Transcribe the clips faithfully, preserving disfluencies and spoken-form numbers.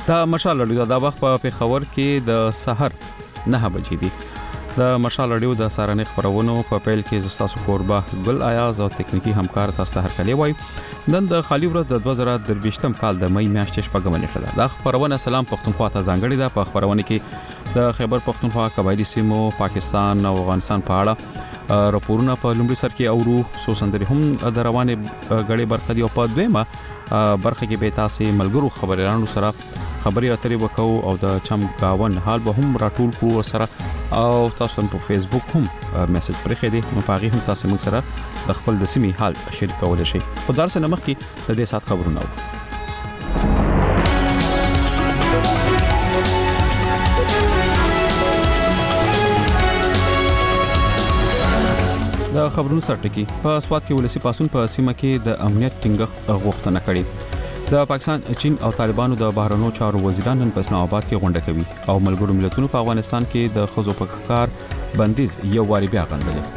دا مشال رادیو د وخت په پیښور کې د سحر نه بجې دي. د مشال رادیو د سارنې خبرونو په پیل کې زستاسو قربه ګل آیاز او تکنیکی همکار تاسو ته هرکلی وای. نن د خالی ورځ د دوه زره درویشتم کال د مې میاشتې شپږم نیټه ده. دا خبرونه سلام پښتونخوا ته ځانګړې ده. په خبرونه کې د خیبر پښتونخوا قبایلی سیمو، پاکستان او افغانستان په اړه راپورونه په لومړي سر کې اورو. سو سندري هم د روانه غړي برخه دی او په دویمه برخه کې به تاسو ملګرو خبريالانو سره خبري اترې وکاو او د چم گاون حال به هم راټول کړو سره او تاسو په فیسبوک هم میسج پرې خېدي نو پاغي هم تاسو موږ سره د خپل د سیمې حال شریکول شي. خو درس نه مخکې د دې سات خبرونه د خبرونو سرټکی په سواد کې ولسی پاسون په سیمه کې د امنیت ټینګښت غوښتنه کړې. د پاکستان، چین او طالبانو د بهرنیو چارو وزیران نن په اسلام آباد کې غونډه کوي او ملګرو ملتونو په افغانستان کې د خزو په کار بندیز یو واری بیا غندل.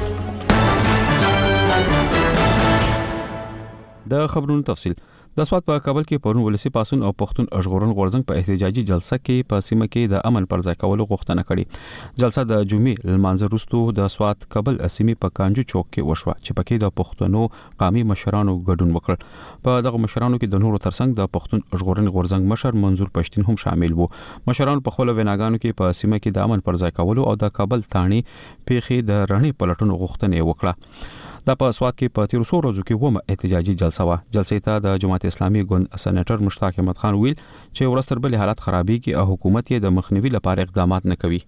د خبرونو تفصیل د سواد په کابل کې پرون ولسی پاسون او پښتون اشغورن غورزنګ په احتجاجي جلسه کې په سیمه کې د امن پر ځای کولو غوښتنه کړې. جلسه د جمعې لمانځه وروسته د سواد کابل سیمې په کانجو چوک کې وشوه چې پکې د پښتنو قومي مشرانو ګډون وکړ. په دغه مشرانو کې د نورو ترڅنګ د پښتون اشغورن غورزنګ مشر منظور پښتين هم شامل وو. مشرانو په خپل ویناګانو کې په سیمه کې د امن پر ځای کولو او د کابل تانی پیخي د رڼې پلټونو غوښتنه وکړه. دا په سواد کې په تیر څو ورځو کې ومه احتجاجي جلسه وا. جلسې ته د جماعت اسلامي ګوند سېنیټر مشتاق احمد خان ویل چې ورستر بل حالت خرابي کې او حکومت یې د مخنیوي لپاره اقدامات نه کوي.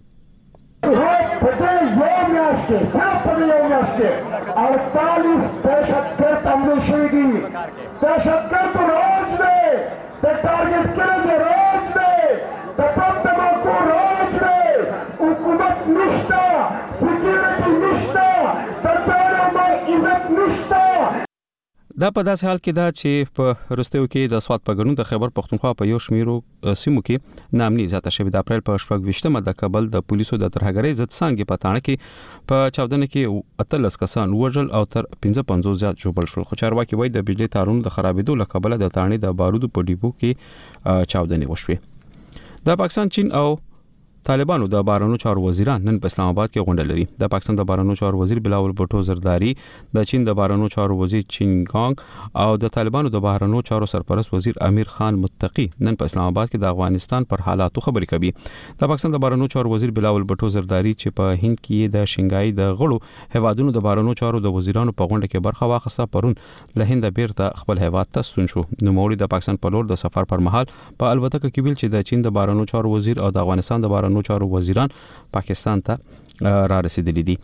دا په داسې حال کې دا چې په رستیو کې د سواد په ګڼو د خیبر پښتونخوا په یو شمیرو سیمو کې نامني زیاته شوې. د اپریل په شپږ ویشتمه د کابل د پولیسو د ترهګرۍ ضد څنګه په تاڼه کې په چاودنه کې اتلس کسان وژل او تر پنځه پنځوس زیات ژوبل شول. خو چارواکي وایي د بجلی تارونو د خرابېدو له کبله د تاڼې د بارودو په ډیپو کې چاودنې وشوې. د پاکستان، چین او طالبانو د بهرنیو چارو وزیران نن په اسلام آباد کې غونډه لري. د پاکستان د بهرنیو چارو وزیر بلاول بوټو زرداری، د چین د بهرنیو چارو وزیر چینګانګ او د طالبانو د بهرنیو چارو سرپرست وزیر امیر خان متقی نن په اسلام آباد کې د افغانستان پر حالاتو خبرې کوي. د پاکستان د بهرنیو چارو وزیر بلاول بوټو زرداری چې په هند کې د شنګای د غړو هوادونو د بهرنیو چارو د وزیرانو په غونډه کې برخه واخیسته پرون له هند بیرته خپل هواد ته ستون شو. نو موري د پاکستان په لور د سفر پر مهال په البته کې ویل چې د چین د بهرنیو چارو وزیر او د افغانستان د بهرنیو چارو وزیران پاکستان ته را رسیدلی دي.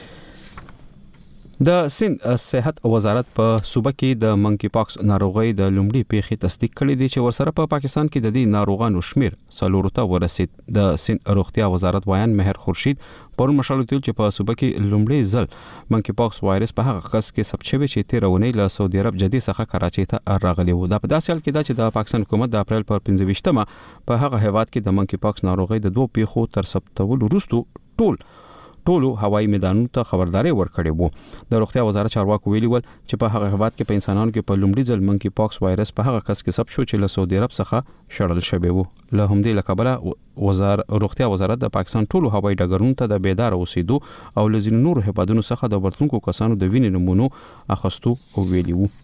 د سند صحت وزارت په صوبه کې د منکی پاکس ناروغي د لومړي پیښې تصدیق کړې دي چې ورسره په پاکستان کې د دې ناروغانو شمیر څلور ته ورسید. د سند روغتیا وزارت وایان مهر خورشید پرون مشالو تل چې په صوبه کې لومړي ځل منکی پاکس وایرس په هغه کس کې ثبت شوی چې تیرونه له سعودي عرب جدي څخه کراچي ته راغلی و. دا په داسې حال کې دا چې د پاکستان حکومت د اپریل پر پنځه ویشتمه په هغه هیواد کې د منکی پاکس ناروغي د دوه پیښو تر ثبتولو وروسته ټول ټولو هوایي میدانونو ته خبرداري ورکړې وو. د روغتیا وزارت چارواکو ویلي ول چې په هغه هیواد کې په انسانانو کې په لومړي ځل منکی پاکس وایرس په هغه کس کې ثبت شو چې له سعودي عرب څخه شړل شوی وو. له همدې لکبله وزارت روغتیا وزارت د پاکستان ټولو هوایي ډګرونو ته د بیدار اوسېدو او لزین نور هیوادونو څخه د ورتونکو کسانو د وینې نمونو اخستو او ویلي وو.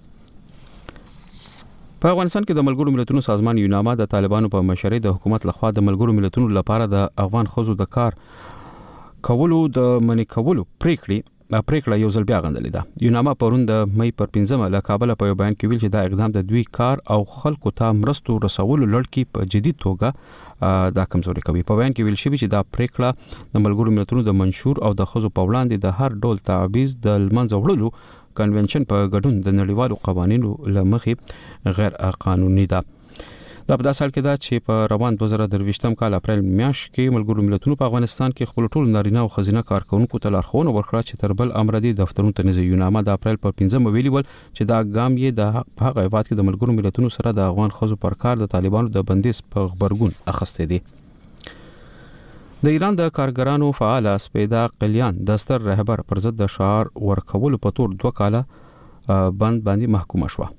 په افغانستان کې د ملګرو ملتونو سازمان یوناما د طالبانو په مشرۍ د حکومت لخوا د ملګرو ملتونو لپاره د افغان خزو د کار کولو د منی کولو پریکړې پریکړه یو ځل بیا غندلې ده. یوناما پرون د مې پر پنځمه له کابل په یو بیان کې ویل چې دا اقدام د دوی کار او خلکو ته مرستو رسولو لړ کې په جدي توګه دا کمزوري کوي. په بیان کې ویل شوی چې دا پریکړه د ملګرو ملتونو د منشور او د خزو په وړاندې د هر ډول تعویض د لمنځه وړلو کنونشن په ګډون د نړیوالو قوانینو لمخې غیر قانوني ده. دا په داسې حال کې دا چې په روان دوه زره درویشتم کال اپریل میاشت کې ملګرو ملتونو په افغانستان کې خپل ټول نارینه او ښځینه کارکونکو ته لارښوونه وکړه چې تر بل امر دي دفترونو ته نږدې. یوناما د اپریل په پنځمه ویلي ول چې دا ګام یې د هغه هیواد کې د ملګرو ملتونو سره د افغان ښځو پر کار د طالبانو د بندیز په خبرګون اخیسته دي. د ایران د کارګرانو فعال سپیدا قلیان د ستر رهبر پر ضد د شعار ورکولو په تور دوه کاله بند باندې محکومه شوه.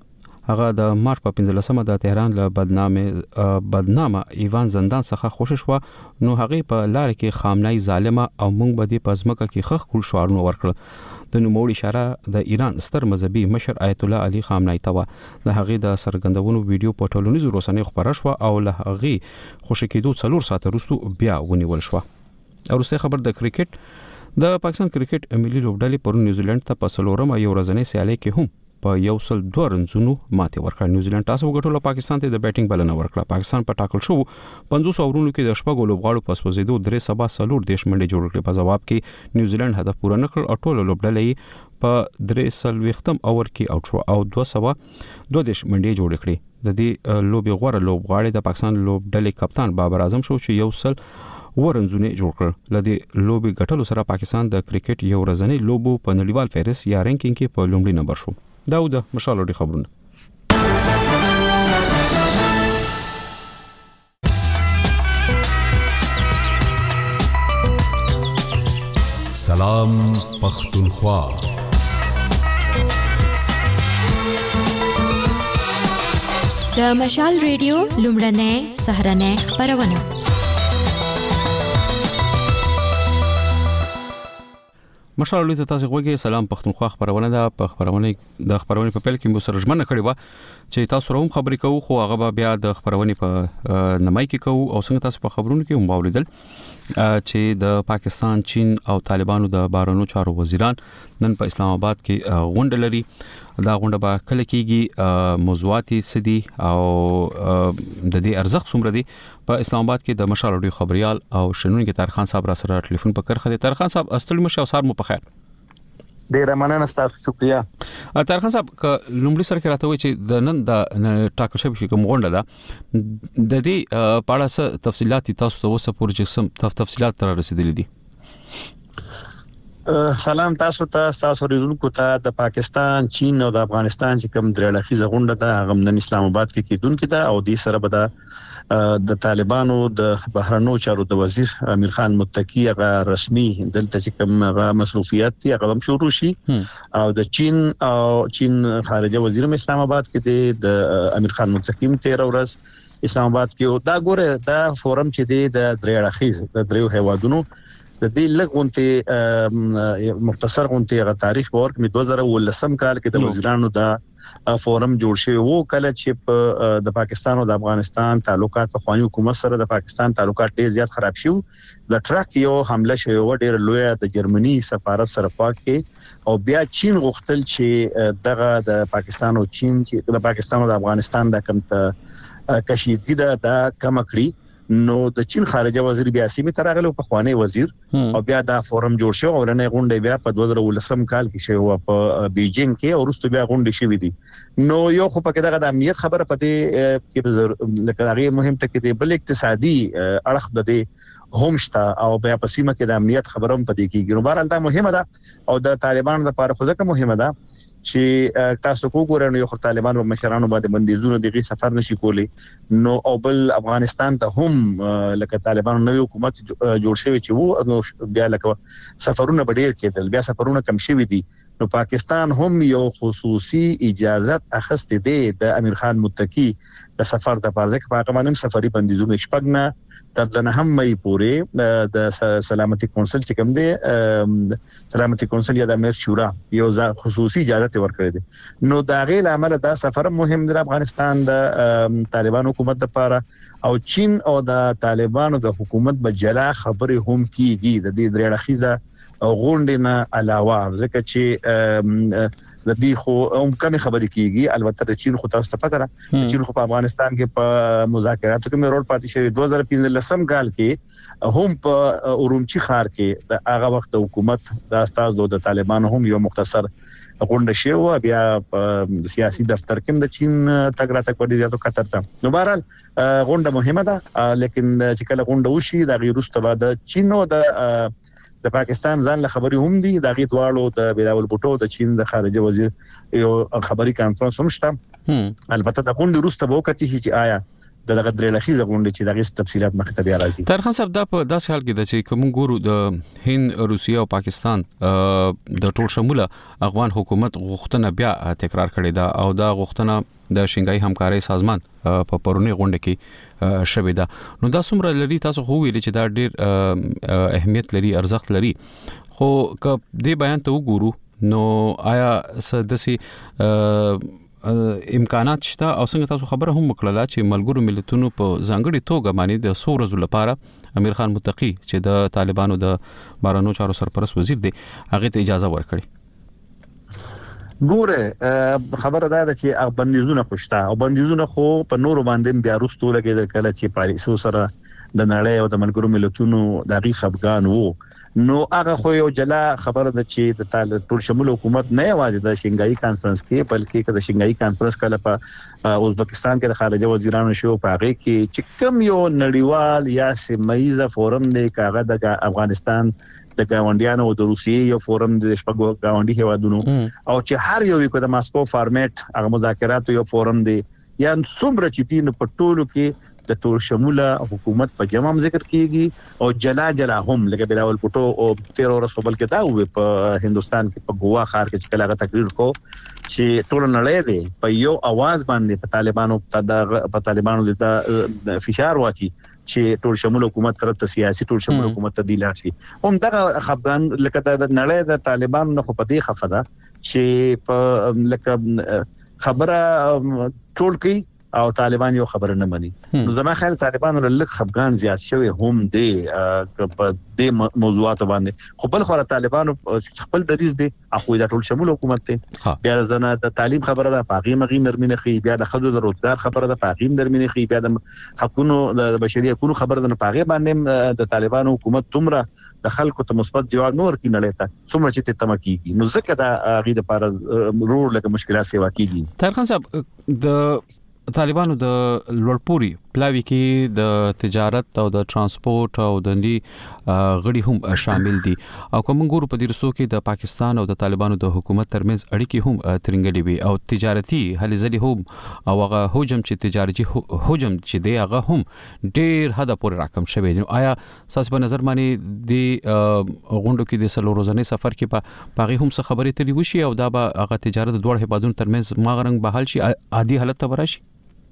هغه د مارچ په پنځلسمه د تهران له بدنامه بدنامه ایوان زندان څخه خوشش و نو هغه په لار کې خامنای ظالمه او مونږ به د پزمکه کې خخ کول شعارونه ورکړل. د نوموړي اشاره د ایران ستر مذهبي مشر آیت الله علي خامنای ته و. د هغه د سرګندونو ویډیو په ټولنیزو رسنیو خبره شو او له هغه خوشی کېدو څلور ساعت وروسته بیا ونیول شو. وروسته خبر د کرکټ د پاکستان کرکټ ملي لوبډلې پر نیوزیلند ته په څلورم یو ورځنۍ سیالي کې هم په یو سل دوه رنزونو ماته ورکړه. نیوزیلند تاسو وګټلو پاکستان ته د بیټینګ بلنه ورکړه. پاکستان په ټاکل شو پنځوس اورونو کې د شپږ لوبغاړو په سوځیدو درې سبا سلور دیش منډه جوړ کړې. په جواب کې نیوزیلند هدف پوره نکړ او ټول لوبډلې په درې سل وختم اور کې اوټ شو او دوه سبا دوه دیش منډه جوړ کړې. د دې لوبي غوړه لوبغاړي د پاکستان لوبډلې کپتان بابر اعظم شو چې یو سل ورنځونه جوړ کړل. لدی لوبي ګټلو سره پاکستان د کرکټ یو ورځنی لوبو په نړیوال فهرست یا رینکینګ کې په لومړي نمبر شو. داود مشال ډي خبرونه. سلام پختونخوا. د مشال ریډیو لومړنۍ سهرنۍ خبرونه. مشال ته تاسو غوږی سلام پختونخوا خبرونه ده. په خبرونه د خبرونه په پیل کې مو سره ژمنه کړې و چې تاسو روم خبرې کوو خو هغه بیا د خبرونه په نمای کې کوو او څنګه تاسو په خبرونه کې هم واوریدل چې د پاکستان چین او طالبانو د بهرنیو چارو وزیران نن په اسلام آباد کې غونډه لري. دا غونډه به کله کېږي موضوعات سدي او د دې ارزښت څومره دي. په اسلام آباد کې د مشال ډي خبريال او شنونکو طارق خان صاحب را سره ټلیفون په کرخه دي. طارق خان صاحب استړي مشه او سار مو په خیر. ډیر مننه ستاسو شکریا. طارق خان صاحب ک لومړي سره کې راته وي چې د نن د ټاکل شوی کوم غونډه ده د دې په اړه څه تفصيلات تاسو ته وسه پور چې تفصيلات تر رسیدلې دي. سلام تاسو ته تاسو ریدونکو ته. د پاکستان چین او د افغانستان چې کوم درې اړخیزه غونډه ده هغه نن اسلام آباد کې کېدونکې ده او د سره به د طالبانو د بهرنیو چارو د وزیر امیر خان متقی هغه رسمي دلته چې کوم هغه مصروفیت دي هغه هم شروع شي او د چین او چین خارجه وزیر اسلام آباد کې د امیر خان متقی تیر ورځ اسلام آباد کې دا ګوره دا فورم چې دی د درې اړخیز د دریو هیوادونو د دې لغونته مختصر غونته غا تاریخ ورک می دوه زره ولسم کال کې د وزیرانو د فورم جوړ شوی وو کله چې د پاکستان او د افغانستان تعلقات په خواني حکومت سره د پاکستان تعلقات ډیر زیات خراب شو. د ټرک یو حمله شوی و ډیر لوی د جرمني سفارت سره پاک کې او بیا چین غوښتل چې دغه د پاکستان او چین چې د پاکستان او د افغانستان د کم ته کشیدګي دا کم کړی. نو د چین خارجه وزیر بیا سیمه ترغله په خوانی وزیر او بیا دا فورم جوړ شو او نه غونډه بیا په دوه زره ولسم کال کې شو په بیجینګ کې او وروسته بیا غونډه شوې دي. نو یو خو په دغه د امنیت خبره پته کې لکه هغه مهم ټکی دی بل اقتصادي اړخ د دې همشتا او بیا په سیمه کې د امنیت خبرم پته کېږي. نو بهر دا مهمه ده او د طالبانو لپاره خو ځکه مهمه ده چې تاسو وګورئ یو طالبان او مشرانو باندې بندیزونه دغه سفر نشي کولی. نو او بل افغانستان ته هم لکه طالبان نوې حکومت جوړ شوی چې وو نو بیا لکه سفرونه ډیر کېدل بیا سفرونه کم شوي دي. نو پاکستان هم یو خصوصي اجازه اخستې ده د امیر خان متقی د سفر د پاره کې په هغه باندې سفري بندیزونه شپږ تر د نه هم مې پورې د سلامتي کونسل چې کوم دی سلامتي کونسل یا د امیر شورا یو خصوصي اجازه ورکړي دي. نو دا غیر عمل دا سفر مهم دی افغانستان د طالبان حکومت لپاره او چین او د طالبانو د حکومت په جلا خبرې هم کیږي د دې درې اړخیزه غونډه نه علاوه ځکه چې د دې خو هم کمی خبرې کیږي. البته د چین خو تاسو ته پته را چین خو په افغانستان کې په مذاکراتو کې مې رول پاتې شوی دوه زره پنځلسم کال کې هم په اورمچی ښار کې د هغه وخت حکومت د استاد د طالبانو هم یو مختصر غونډه شوه بیا په سیاسي دفتر کې د چین تګ را تک وړي زیاتو کتر ته. نو بهرحال غونډه مهمه ده لیکن چې کله غونډه وشي د غیرست بعد چین او د د پاکستان ځان له خبري هم دي د غي دواړو د بلاول بوټو د چین د خارجه وزیر یو خبري کانفرنس هم شته. البته د غونډې وروسته به وکړي چې آیا دغه درې لخیزه غونډه چې دغه تفصيلات مخ ته بیا راځي. طاهر خان صاحب دا په داسې حال کې د چې کوم ګورو د هند روسیا او پاکستان د ټول شموله افغان حکومت غوښتنه بیا تکرار کړې ده او دا غوښتنه د شنګای همکاري سازمان په پرونی غونډه کې شوې ده. نو دا څومره لري تاسو خو ویل چې دا ډېر اهمیت لري ارزښت لري خو که دې بیان ته وګورو نو آیا سدسي امکانات شته او څنګه تاسو خبره هم وکړه چې ملګرو ملتونو په ځانګړي توګه باندې د څو ورځې لپاره امیر خان متقی چې د طالبانو د بهرنیو چارو سرپرست وزیر دی هغه ته اجازه ورکړي. ګوره خبره ده چې بندیزونه خوشته او بندیزونه خو په نورو باندې بیا وروسته لګیدل کله چې پالیسو سره د نړۍ او د ملګرو ملتونو دغه خفقان وو نو هغه خو یو جلا خبره ده چې د طالب ټول شمول حکومت نه یوازې د شنګای کانفرنس کې بلکې د شنګای کانفرنس کله په ازبکستان کې د خارجه وزیرانو شو په هغه کې چې کوم یو نړیوال یا سیمایي فورم دی کاغه د افغانستان د گاونډیانو او د روسیې یو فورم د شپږو گاونډي هوادونو او چې هر یو کو د ماسکو فارمیټ هغه مذاکرات یو فورم دی یا څومره چې دین په ټولو کې د ټول شموله حکومت په جمع ذکر کیږي او جلا جلا هم لکه بلاول پټو او تیر ورځ په بل کې دا وي په هندستان کې په ګوا ښار کې چې کله تقریر کو چې ټول نړۍ دی په یو आवाज باندې په طالبانو په طالبانو د فشار واچي چې ټول شموله حکومت طرف ته سیاسي ټول شموله حکومت ته دی لاړ شي هم دا خفقان لکه د نړۍ د طالبانو نه خو په دې خفقه چې په لکه خبره ټول کې او طالبان یو خبر نه مني نو زما خیال طالبان له خفقان زیات شوی هم دی په دې موضوعات باندې خو بل خو طالبان خپل دریز دي اخو دا ټول شمول حکومت ته بیا زنه د تعلیم خبره ده پاغي مغي نرمینه خي بیا د خدو د روزګار خبره ده پاغي نرمینه خي بیا د حقونو د بشري حقوقو خبره ده پاغي باندې د طالبان حکومت تمره د خلکو ته مثبت جواب نور کې نه لته څومره چې ته تمکیږي نو ځکه دا غي د پاره رور لکه مشکلات سیوا کیږي. طاهر خان صاحب د طالبانو د لوړپوري پلاوی کې د تجارت او د ترانسپورت او د نړۍ غړي هم شامل دي او کوم ګورو په دې رسو کې د پاکستان او د طالبانو د حکومت ترمنځ اړیکې هم ترنګلې وي او تجارتي هلي ځلې هم او هغه هجوم چې تجارتي هجوم چې دی هغه هم ډېر حد پورې راکم شوی نو آیا تاسو په نظر باندې د غونډو کې د سلو ورځې سفر کې په پاغي هم څه خبرې ترې وشي او دا به هغه تجارت د دوه هیوادونو ترمنځ ماغرنګ بحال شي عادي حالت ته ورشي.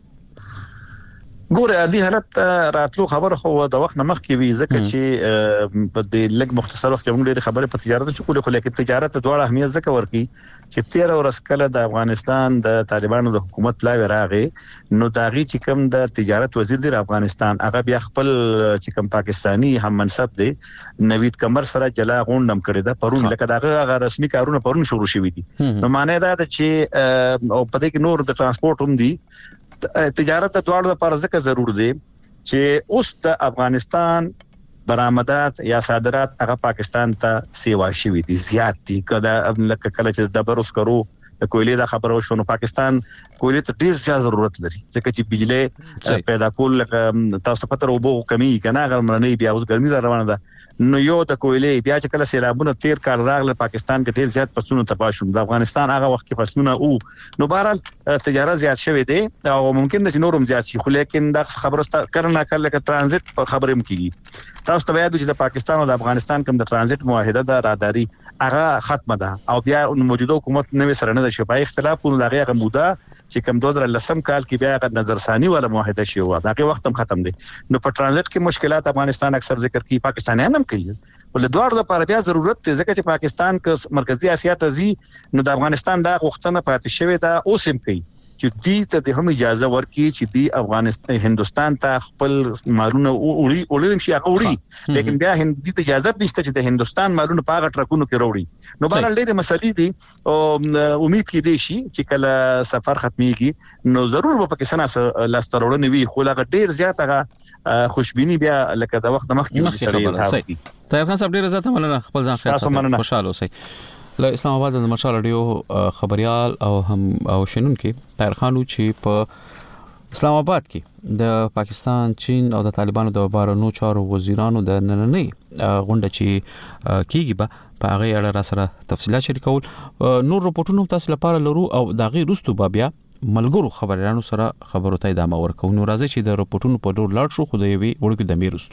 ګوره عادي حالت راتلو خبر خو د وخت مخ کې وی ځکه چې په دې لږ مختصر وخت کې موږ ډېر خبره په تجارت چې کولې خو لیکن تجارت دوه اهمیت ځکه ورکی چې تیر ورځ کله د افغانستان د طالبانو د حکومت پلاوی راغی نو داغي چې کوم د تجارت وزیر دی افغانستان هغه بیا خپل چې کوم پاکستانی هم منصب دی نوید کمر سره جلا غونډم کړی دا پرون لکه داغه رسمي کارونه پرون شروع شوي دي نو معنی دا چې او په دې کې نور د ترانسپورت هم دي تجارت د دوړو لپاره ځکه ضرور دی چې اوس د افغانستان برآمدات یا صادرات هغه پاکستان ته سیوا شوي دي زیات دي کله لکه کله چې د بروس کرو د کویلې د خبرو شونه پاکستان کویلې ته ډیر زیات ضرورت لري ځکه چې بجلی پیدا کول تاسو پته وبو کمی کنه غرمنۍ بیا اوس ګرمي روانه ده نو یو د کویلې بیا چې کله سیلابونه تیر کال راغله پاکستان کې ډیر زیات فصلونه تباہ شول د افغانستان هغه وخت کې فصلونه او نو بهرحال تجارت زیات شوی دی او ممکن ده چې نورم زیات شي خو لیکن دا خبره کرنا کله کې ترانزیت په خبرې مکیږي تاسو ته یاد چې د پاکستان او د افغانستان کوم د ترانزیت معاهده د راداري هغه ختمه ده او بیا موجوده حکومت نوې سره نه د شپای اختلاف کوي دغه موده چې کوم دوه هزار لسم کال کې بیا غو نظرثانی ولا معاهده شي و دغه وخت هم ختم دي نو په ترانزیت کې مشکلات افغانستان اکثر ذکر کوي پاکستانیان هم کوي ول دوړ د لپاره بیا ضرورت دی ځکه چې پاکستان کې مرکزی اسیا ته زی نو د افغانستان دا غوښتنه پاتې شوې ده اوس هم کوي چې دې ته هم اجازه ورکړي چې دی افغانستان هندستان ته خپل مالونه وړي وړي شي هغه وړي لیکن بیا هندي ته اجازه نشته چې د هندستان مالونه په هغه ټرکونو کې وړي نو بهر ډېر مسلې دي او امید کې دي شي چې کله سفر ختميږي نو ضرور به پاکستان لاسترولنه وي خو لغه ډېر زیات هغه خوشبيني بیا لکه د وخت مخکې سره طاهر خان صاحب ډېر زیات مننه خپل ځان خیر خوشاله اوسئ. له اسلام آباد د مشال رادیو خبريال او هم او شنن کې طاهر خانو چې په اسلام آباد کې د پاکستان چین او د طالبانو د بهرنیو چارو وزیرانو د نننۍ غونډه چې کیږي به په هغه اړه را سره تفصیلات شریکول نور رپورټونه تاسو لپاره لرو او د غي رستو بیا ملګرو خبريالانو سره خبرو ته ادامه ورکوو. نو راځي چې د رپورټونو په ډول لاړ شو خو د یوې وړوکې د میرستو.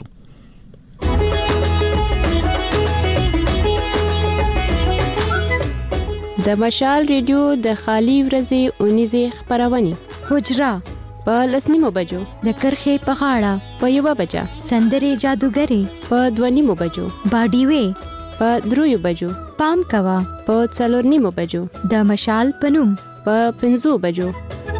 د مشال ریډیو د خالی ورځې اونیزه خبرونه حجرا په لسنیمو بجو، د کرخې په غاړه په یوه بجه، سندرې جادوګرې په دوه بجو، باډي وې په دریو بجو، پام کوا په څلور نیمو بجو، د مشال پنوم په پنځو بجو.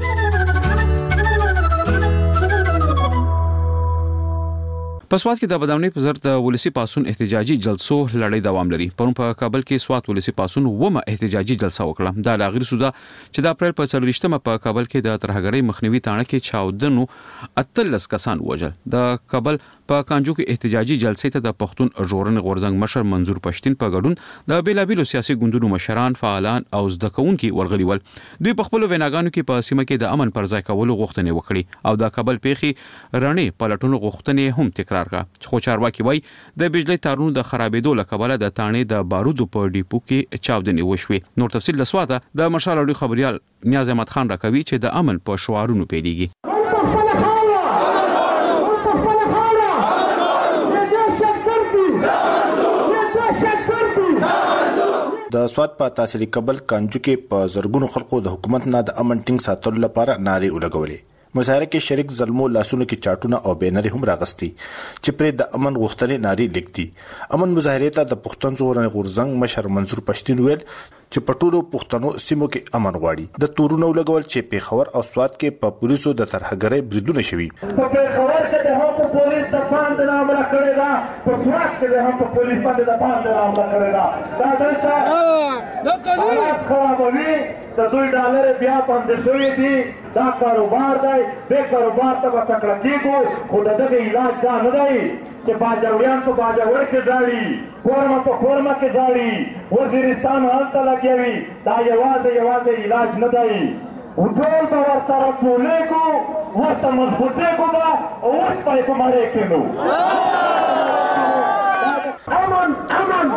په سوات کې د بدامنۍ په زر د ولسی پاسون احتجاجي جلسو لړۍ دوام لري. پرون په کابل کې سوات ولسی پاسون ومه احتجاجي جلسه وکړه. دا لاغیر سودا چې د اپریل په څلورشتمه په کابل کې د ترهګرۍ مخنیوي تاڼه کې چاودنو اتلس کسان وژل. د کابل په کانجو کې احتجاجي جلسې ته د پښتون ژغورنې غورځنګ مشر منظور پښتين په ګډون د بیلابیلو سیاسي ګوندونو مشران، فعالان او زده کوونکي ورغلي ول. دوی په خپل ویناګانو کې په سیمه کې د امن پر ځای کولو غوښتنې وکړي او د کابل پیخي رڼې پلټونو غوښتنې هم تکرار کړه. خو چارواکي وایي د بجلی تارونو د خرابېدو لکبله د تانې د بارودو په ډیپو کې چاودنې وشوي. نور تفصیل لسواته د مشال اړو خبريال نیاز احمد خان راکوي چې د امن په شعارونو پیلېږي. د سوات په تحصیلي کابل کانجو کې په زرګونو خلکو د حکومت نه د امن ټینګ ساتلو لپاره نارې ولګولې. مظاهره کې شریک ظلمو لاسونو کې چاټونه او بینرې هم راغستي چې پر د امن غوښتنې نارې لیکتي. امن مظاهره ته د پښتون ژغورنې غورځنګ مشر منظور پښتين ویل چې په ټولو پښتنو سیمو کې امن غواړي. د تورونو لګول چې پیښور او سوات کې په پولیسو د ترهګرۍ بریدونه شوي. په پیښور کې د هم په پولیس د باندې حمله کړې ده، په سوات کې د هم په پولیس باندې د باندې حمله کړې ده. دا دلته د قانون خرابوي، د دوی ډالر بیا باندې شوی دي. دا کاروبار دی، به کاروبار ته وتکړه کیږي، خو دغه علاج دا نه دی چې باجوړیان په باجوړ کې ځاړي، فورما په فورما کې ځاړي، وزیرستان هلته لګوي. دا یوازې یوازې علاج نه دی. ټول به ورسره ټولېږو، ورته مضبوطېږو به او اوس به یې په مړې کېنو. امن امن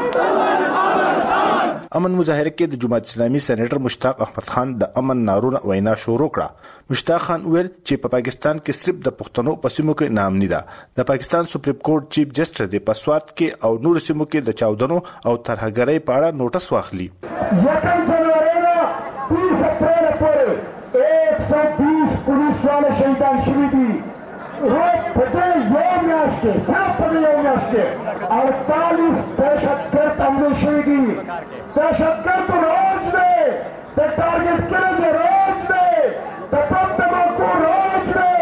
امن مظاهره کې د جماعت اسلامي سېنیټر مشتاق احمد خان د امن نارونه وینا شروع کړه. مشتاق خان ویل چې په پاکستان کې صرف د پښتنو په سیمو کې نامني ده. د پاکستان سپریم کورټ چیف جسټس د پسوات کې او نور سیمو کې د چاودنو او ترهګرۍ په اړه نوټس واخلي. یکم جنوري نه بیس اپریل پورې एक सौ बीस पुलिस वाले शहीदान شوي دي. روز په دې یو میاشت کې صرف په دې یو میاشت کې अड़तालीस दहशतगर्द حملې شوي دي. दहशतगर्द روز دی، د ټارګټ کېدل روز دی، د بم دماکو روز دی.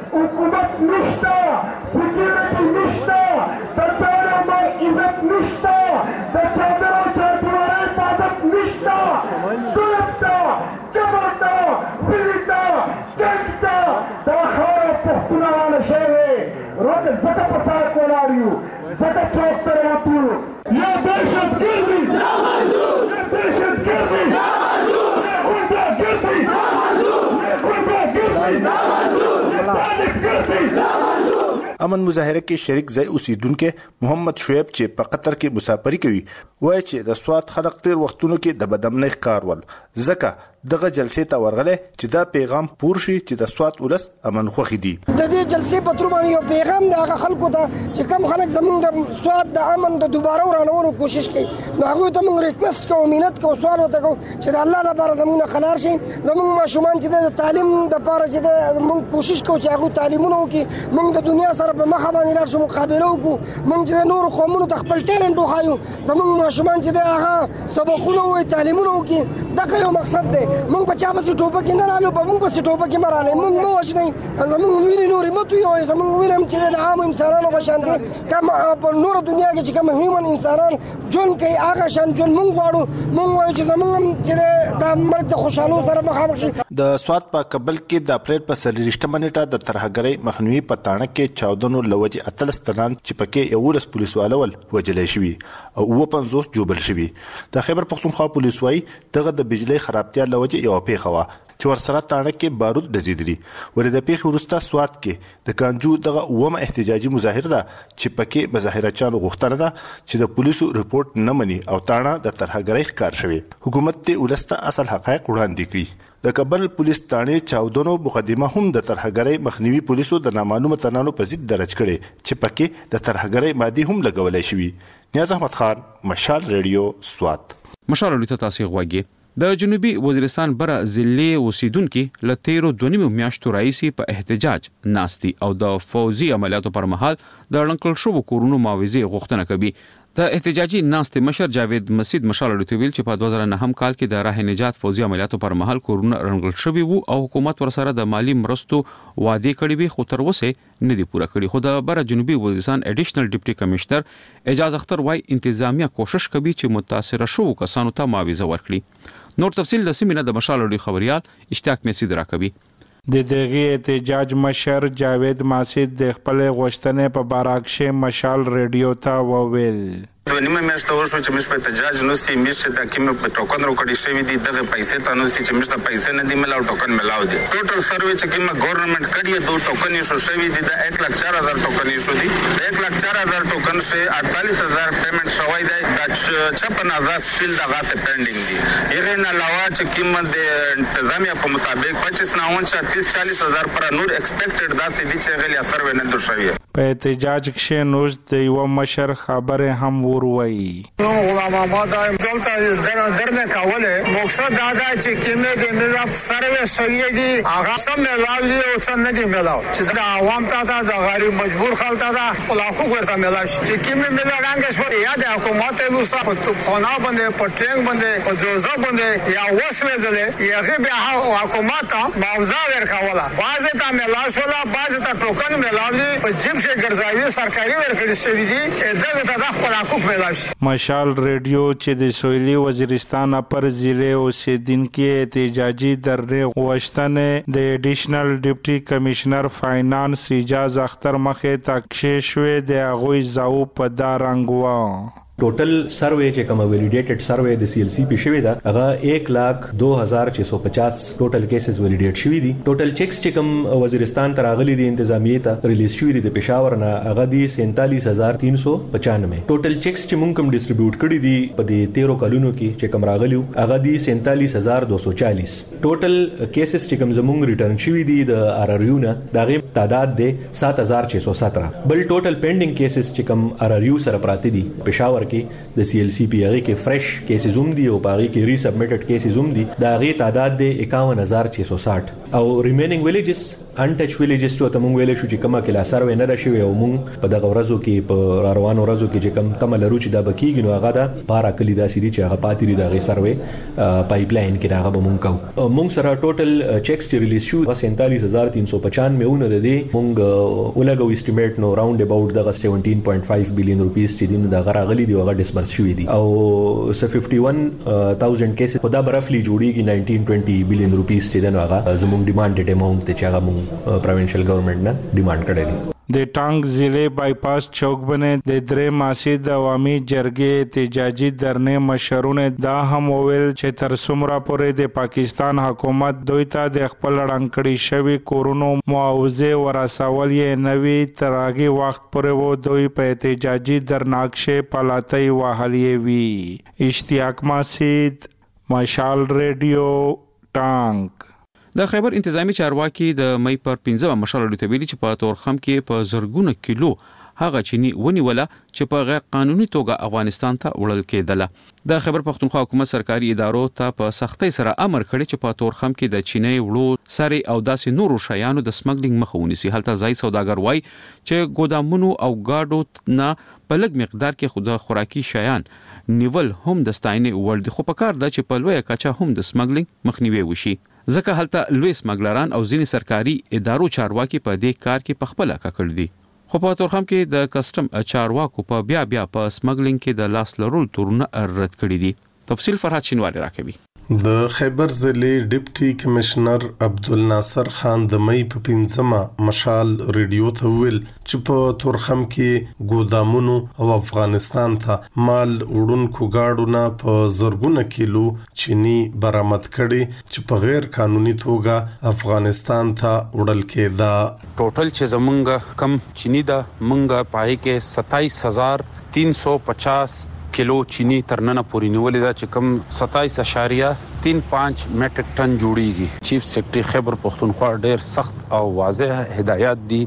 حکومت نشته، سکیورټي نشته، د چانو ما عزت نشته، د چادرو چادرې عبادت نشته، ظلم ته جبر ته ویلي ته جنګ ته دا خاوره پښتونه واله شوې. روز ځکه په سړک ولاړ یو، ځکه چوک ته راوتو یو. یا دهشتګردي یا منظور، یا دهشتګردي یا منظور، یا غونډهګردي یا منظور، یا غونډهګردي یا منظور، یا دهشتګردي یا منظور. امن مظاهره کې شریک ځای اوسیدونکو محمد شعیب چې په قطر کې مسافري کوي وایي چې د سوات خلک تیر وختونو کې د بدامنۍ ښکار ول، ځکه دغه جلسې ته ورغله چې دا پیغام پور شي چې د سوات ولس امن خوخي دي. د دې جلسې په تر باندې یو پیغام د هغه خلکو ته چې کوم خلک زمونږ د سوات د امن د دوباره ورانولو کوشش کوي، نو هغه ته موږ ریکوست کوو، مینت کوو، سوال وته کوو چې د الله لپاره زمونږ خلار شي. زمونږ ماشومان چې د تعلیم د لپاره چې موږ کوشش کوو چې هغه تعلیمونه وکړي، موږ د دنیا سره په مخه باندې راشو، مقابله وکړو، موږ چې نور قومونو ته خپل ټیلنټ وښایو، زمونږ ماشومان چې د هغه سبقونه وي، تعلیمونه وکړي. دا یو مقصد دی. موږ په چا په ټوپک نه رالو، په موږ په ټوپک کې مرانه، موږ مو وښنی، زمونږ ویری نورې متو یو، زمونږ ویرم چې د عام انسانانو په شان دي، کوم په نور دنیا کې چې کوم هیومن انسانان جون کوي هغه شان جون موږ غواړو. موږ وایو چې زمونږ چې د مرګ د خوشحالو سره مخامخ شي. د سوات په کابل کې د اپریل په څلورشتمه نیټه د ترهګرۍ مخنیوي په تاڼه کې چاودنو لوجه اتلس تنان چې پکې یولس پولیس والول وجلې شوي او اوه پنځوس جوبل شوي. د خیبر پختونخوا پولیس وايي دغه د بجلی خرابتیا لوجه یو پیښه وه چې ورسره تاڼه کې بارود ډزیدلی. ولې د پیښې وروسته سوات کې د کانجو دغه اومه احتجاجي مظاهره ده چې پکې مظاهرچیانو غوښتنه ده چې د پولیسو رپورټ نه مني او تاڼه د ترهګرۍ ښکار شوی. حکومت ته ولسته اصل حقایق وړاندې کړي. د کابل پولیس تانې چاودنو مقدمه هم د ترهګرۍ مخنیوي پولیسو د نامعلومه ترانو په ضد درج کړي چې پکې د ترهګرۍ مادي هم لګولای شوی. نیاز احمد خان، مشال ریډیو، سوات. مشال ریډیو تاسو غوږی. د جنوبي وزیرستان بره ضلع اوسیدونکو ل تیرو دونیمو میاشتو راځي په احتجاج ناستي او د فوزي عملیاتو پر مهال د لنکل شو کورونو معاوضه غوښتنه کوي. د احتجاجي ناستي مشر جاوید مسید مشال ریډیو ویل چې په دوه زره نهم کال کې د راه نجات فوزي عملیاتو پر مهال کورونه رنګل شوی وو او حکومت ورسره د مالی مرستو وعده کړې وي خو تر اوسه نه دی پوره کړی. خو د بره جنوبي وزیرستان اډیشنل ډیپټي کمشنر اعجاز اختر وايي انتظامیه کوشش کوي چې متاثر شو کسانو ته معاوضه ورکړي. نور تفصیل د سیمینه د مشال ریډیو خبريال اشتیاق مسید راکوي. د دغه احتجاج مشر جاوید ماسید د خپل غوښتنې په باراکشه مشال ریډیو ته وویل. نیمه میاشت وشو چې موږ په احتجاج نوستي میشته د کیمه په ټوکن راکړی شوی دي دغه پیسې ته نوستي چې موږ ته پیسې نه دی ملاو ټوکن ملاو دي. ټوټل سروې چې کیمه ګورنمنت کړی دوه ټوکن یې شوی دي د یک لک چار هزار ټوکن یې شو دي. د یک لک چار هزار ټوکن سے اڑتالیس ہزار پیمنٹ شوی دی د چھپن ہزار سټیل دغه ته پینډینګ دي. یغه نه علاوه چې کیمه د انتظامیه په مطابق پچیس ناون تیس چالیس هزار پر نور ایکسپیکټډ داسې دي چې غلی اثر ونه در شوی. په احتجاج کې نوز د یو مشر خبره هم وروي. نو غلام آباد دلته درنه کوله مقصد دا ده چې کیمه د ملت سروې شوی دي هغه سم ملاو دي او څنګه دي ملاو چې د عوام ته د غریب مجبور خلک ته خپل حقوق ورته ملاو چې کیمه ملت رنګ شو یا د حکومت له څخه په خنا باندې په ټینګ باندې په جوزه باندې یا وسوي زله یغه به حکومت معاوضه ورکوله بعض ته ملاو شولا بعض ته ټوکن ملاو دي په جیب شه ګرځاوي سرکاري ورکړي شوی دي دغه ته خپل حقوق ملاو. مشال ریډیو چې د سویلي وزیرستان پر ضلع اوسیدونکو احتجاجي درنه غوښتنه د اډیشنل ډیپټي کمشنر فاینانس اعجاز اختر مخه تکشیش و د غوي زاو په دارنګوا. ټوټل سروې چې کوم ویلیډیټډ سروې د سی ایل سی پی شوی دا هغه ایک لاکھ دو ہزار چھ سو پچاس ټوټل کیسز ویلیډیټ شوی دي. ټوټل چیکس چې کوم وزیرستان ته راغلي دي انتظامیه ته ریلیز شوی دي د پېښور نه هغه دي سینتالیس ہزار تین سو پچانوے. ټوټل چیکس چې مونږ کوم ډیسټریبیوټ کړی دي په دې تیرو کلونو کې چې کوم راغلیو هغه دي سینتالیس ہزار دو سو چالیس. ټوټل کیسز چې کوم زمونږ ریټرن شوی دي د آر آر یو نه دغه تعداد دی سات ہزار چھ سو سترہ. بل ټوټل پینډینګ کیسز چې کوم آر آر یو سره پراته دي پېښور کې د سی ایل سی پی هغه کې فرش کیسز هم دي او باغی کې ری سبمیټډ کیسز هم دي دا غي تعداد دی اکاون ہزار چھ سو ساٹھ. او ریمینینګ ویلیجز انټچ ویلیجز ته تمون ویل شو چې کما کلا سروې نه راشي او مونږ په دغه ورځو کې په روانو ورځو کې چې کم کم لرو چې دا بکیږي نو هغه دا بارا کلی دا سری چې هغه پاتې دي دغه سروې پایپ لاین کې دا هغه مونږ کو مونږ سره ټوټل چیکس چې ریلیز شو سینتالیس ہزار تین سو پچانوے ونه د دې مونږ ولګو اسټیمیټ نو راوند اباوت دغه سیونټین پوینټ فایو بلین روپیز چې دین دغه راغلي دی هغه ډیسبرس شوی دي او س ففټي ون تھاوزند کیسز په دا برفلی جوړیږي نائنټین ټوینټي بلین روپیز چې دغه هغه زموږ ډیمانډډ اماونت ته چې هغه مونږ پروینشل گورنمنٹ نه ډیمانډ کړی دی. د ټانګ ضلع بایپاس چوک باندې د درې ماسي د عوامي جرګې احتجاجي درنه مشرونه دا هم ویل چې تر څومره پورې د پاکستان حکومت دوی ته د خپل رنګړی شوی کورونو معاوضه ورسول یې نوي ترغي وخت پورې وو دوی په احتجاجي درناکشه پلاتای وهلې وی. اشتیاق ماسید، مشال ریډیو، ټانګ. د خیبر انتظامی چارواکي د مې پر پنځمه مشال ډیټ ویلي چې په تورخم کې په زرګونه کیلو هغه چینی ونیوله چې په غیر قانوني توګه افغانستان ته وړل کېدله. د خیبر پښتونخوا حکومت سرکاري ادارو ته په سختۍ سره امر کړی چې په تورخم کې د چینی وړو ساري او داسې نورو شیانو د سمګلینګ مخه ونیسي. هلته ځای سوداګر وای چې ګودامونو او گاډو نه په لږ مقدار کې خود خوراکي شیان نیول هم د ستاینې وړ دي، خو په کار ده چې په لویه کچه هم د سمګلینګ مخنیوي وشي ځکه هلته لوی سمګلران او ځینې سرکاري ادارو چارواکي په دې کار کې په خپله ککړ دي. خو په تورخم کې د کسٹم چارواکو په بیا بیا په سمګلینګ کې د لاس لرول تورونه رد کړي دي. تفصیل فرحت شینواری راکوي. د خیبر ضلع ډیپټي کمشنر عبدالناصر خان د مې په پنځمه مشال ریډیو ته ویل چې په تورخم کې ګودامونو او افغانستان ته مال وړونکو گاډو نه په زرګونه کیلو چینی برآمد کړي چې په غیر قانوني توګه افغانستان ته وړل کېده. ټوټل چې زمونږ کم چینی دا مونږه پای کې ستائیس هزار تین سو پچاس کیلو چینی ترننه پوری نیولې ده چې کم ستائیس اشاریه تین پانچ میټریک ټن جوړیږي. چیف سیکرټری خیبر پختونخوا ډېر سخت او واضح هدایت دي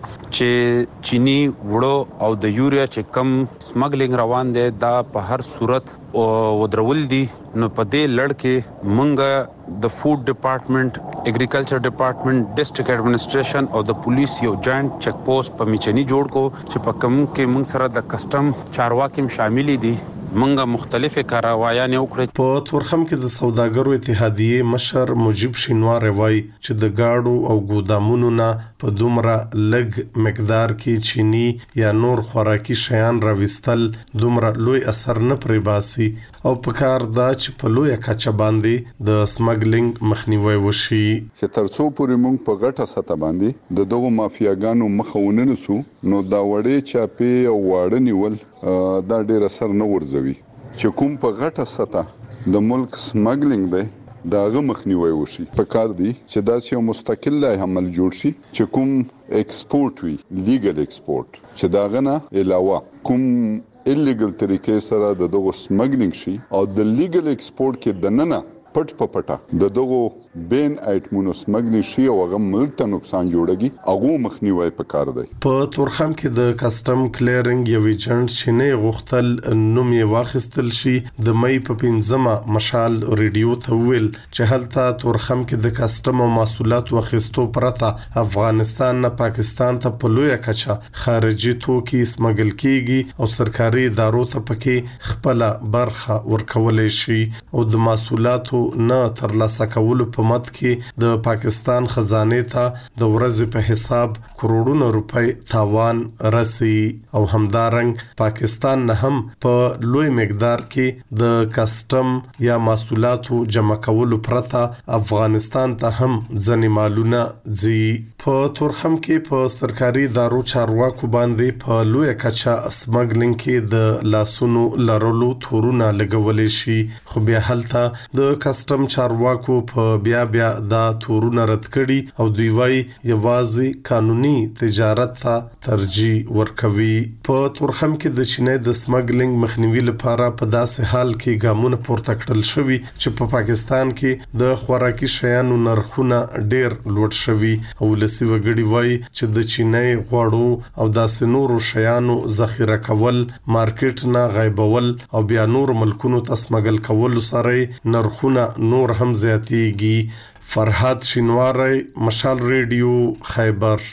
چې چینی وړو او د یوریا چې کم سمګلینګ روان دي دا په هر صورت ودرول دي. نو په دې لړ کې مونږ د فود ډپارټمنټ اګریکلچر ډپارټمنټ ډسټریکټ ایڈمنسټریشن او د پولیس یو جاینټ چیک پوسټ په میچنی جوړ کو چې په کوم کې مونږ سره د کسٹم چارواکي شامل دي. منګه مختلفه کاروایانه وکړه. په تورخم کې د سوداګرو اتحادیه مشر مجيب شینوار وایي چې د گاډو او ګودامونو نه په دومره لګ مقدار کې چینی یا نور خوراکي شیان راوستل دومره لوی اثر نه پرې باسي او په کار دا چې په لوی کچه باندې د سمګلینګ مخنیوي وشي. چې ترڅو پورې موږ په غټه سطح باندې د دغو مافیاګانو مخاونه نسو نو دا وړې چاپی او واړه نیول دا ډیر اثر نه ورځوي. چې کوم په غټه سطح د ملک سمګلینګ دی داغه مخنیوي وشي. په کار دی چې دا یو مستقل عمل جوړ شي چې کوم ایکسپورټ وي لیګل ایکسپورټ چې داغه نه علاوه کوم ایلیګل طریقې سره د دغه سمګلینګ شي او د لیګل ایکسپورټ کې د نننه پټ په پټه د دغه بین ایټمونو سمګلینګ شي او هغه ملک ته نقصان جوړږي هغه مخنیوي په کار دی. په تورخم کې د کسٹم کلیرینګ یو ایجنټ چې نه غوښتل نوم یې واخیستل شي د مې په پنځمه مشال ریډیو ته ویل چې هلته تورخم کې د کسٹم او محصولات واخیستو پرته افغانستان نه پاکستان ته په لوی کچه خارجي توکي سمګل کیږي او سرکاري ادارو ته پکې خپل برخه ورکولې شي او د محصولاتو نه ترلاسه کولو په مد کې د پاکستان خزانه ته د ورځې په حساب کروڑونو روپۍ تاوان رسي او همدارنګ پاکستان نه هم په لوی مقدار کې د کسٹم یا محصولاتو جمع کولو پرته افغانستان ته هم ځنې مالونه ځي. په تورخم کې په سرکاري ادارو چارواکو باندې په لوی کچا سمګلینګ کې د لاسونو لرلو تورونه لګولې شي خو بیا هلته د کسٹم چارواکو په بیا بیا دا تورونه رد کړي او دوی وايي یوازې قانوني تجارت ته ترجیح ورکوي. په تورخم کې د چینې د سمګلینګ مخنیوي لپاره په داسې حال کې ګامونه پورته کړل شوي چې په پاکستان کې د خوراکي شیانو نرخونه ډېر لوړ شوي او ولسی وګړي وايي چې د چینې غوړو او داسې نورو شیانو ذخیره کول مارکیټ نه غایبول او بیا نور ملکونو ته سمګل کول سره نرخونه نور هم زیاتېږي. فرحات شینواری مشال ریډیو خیبر.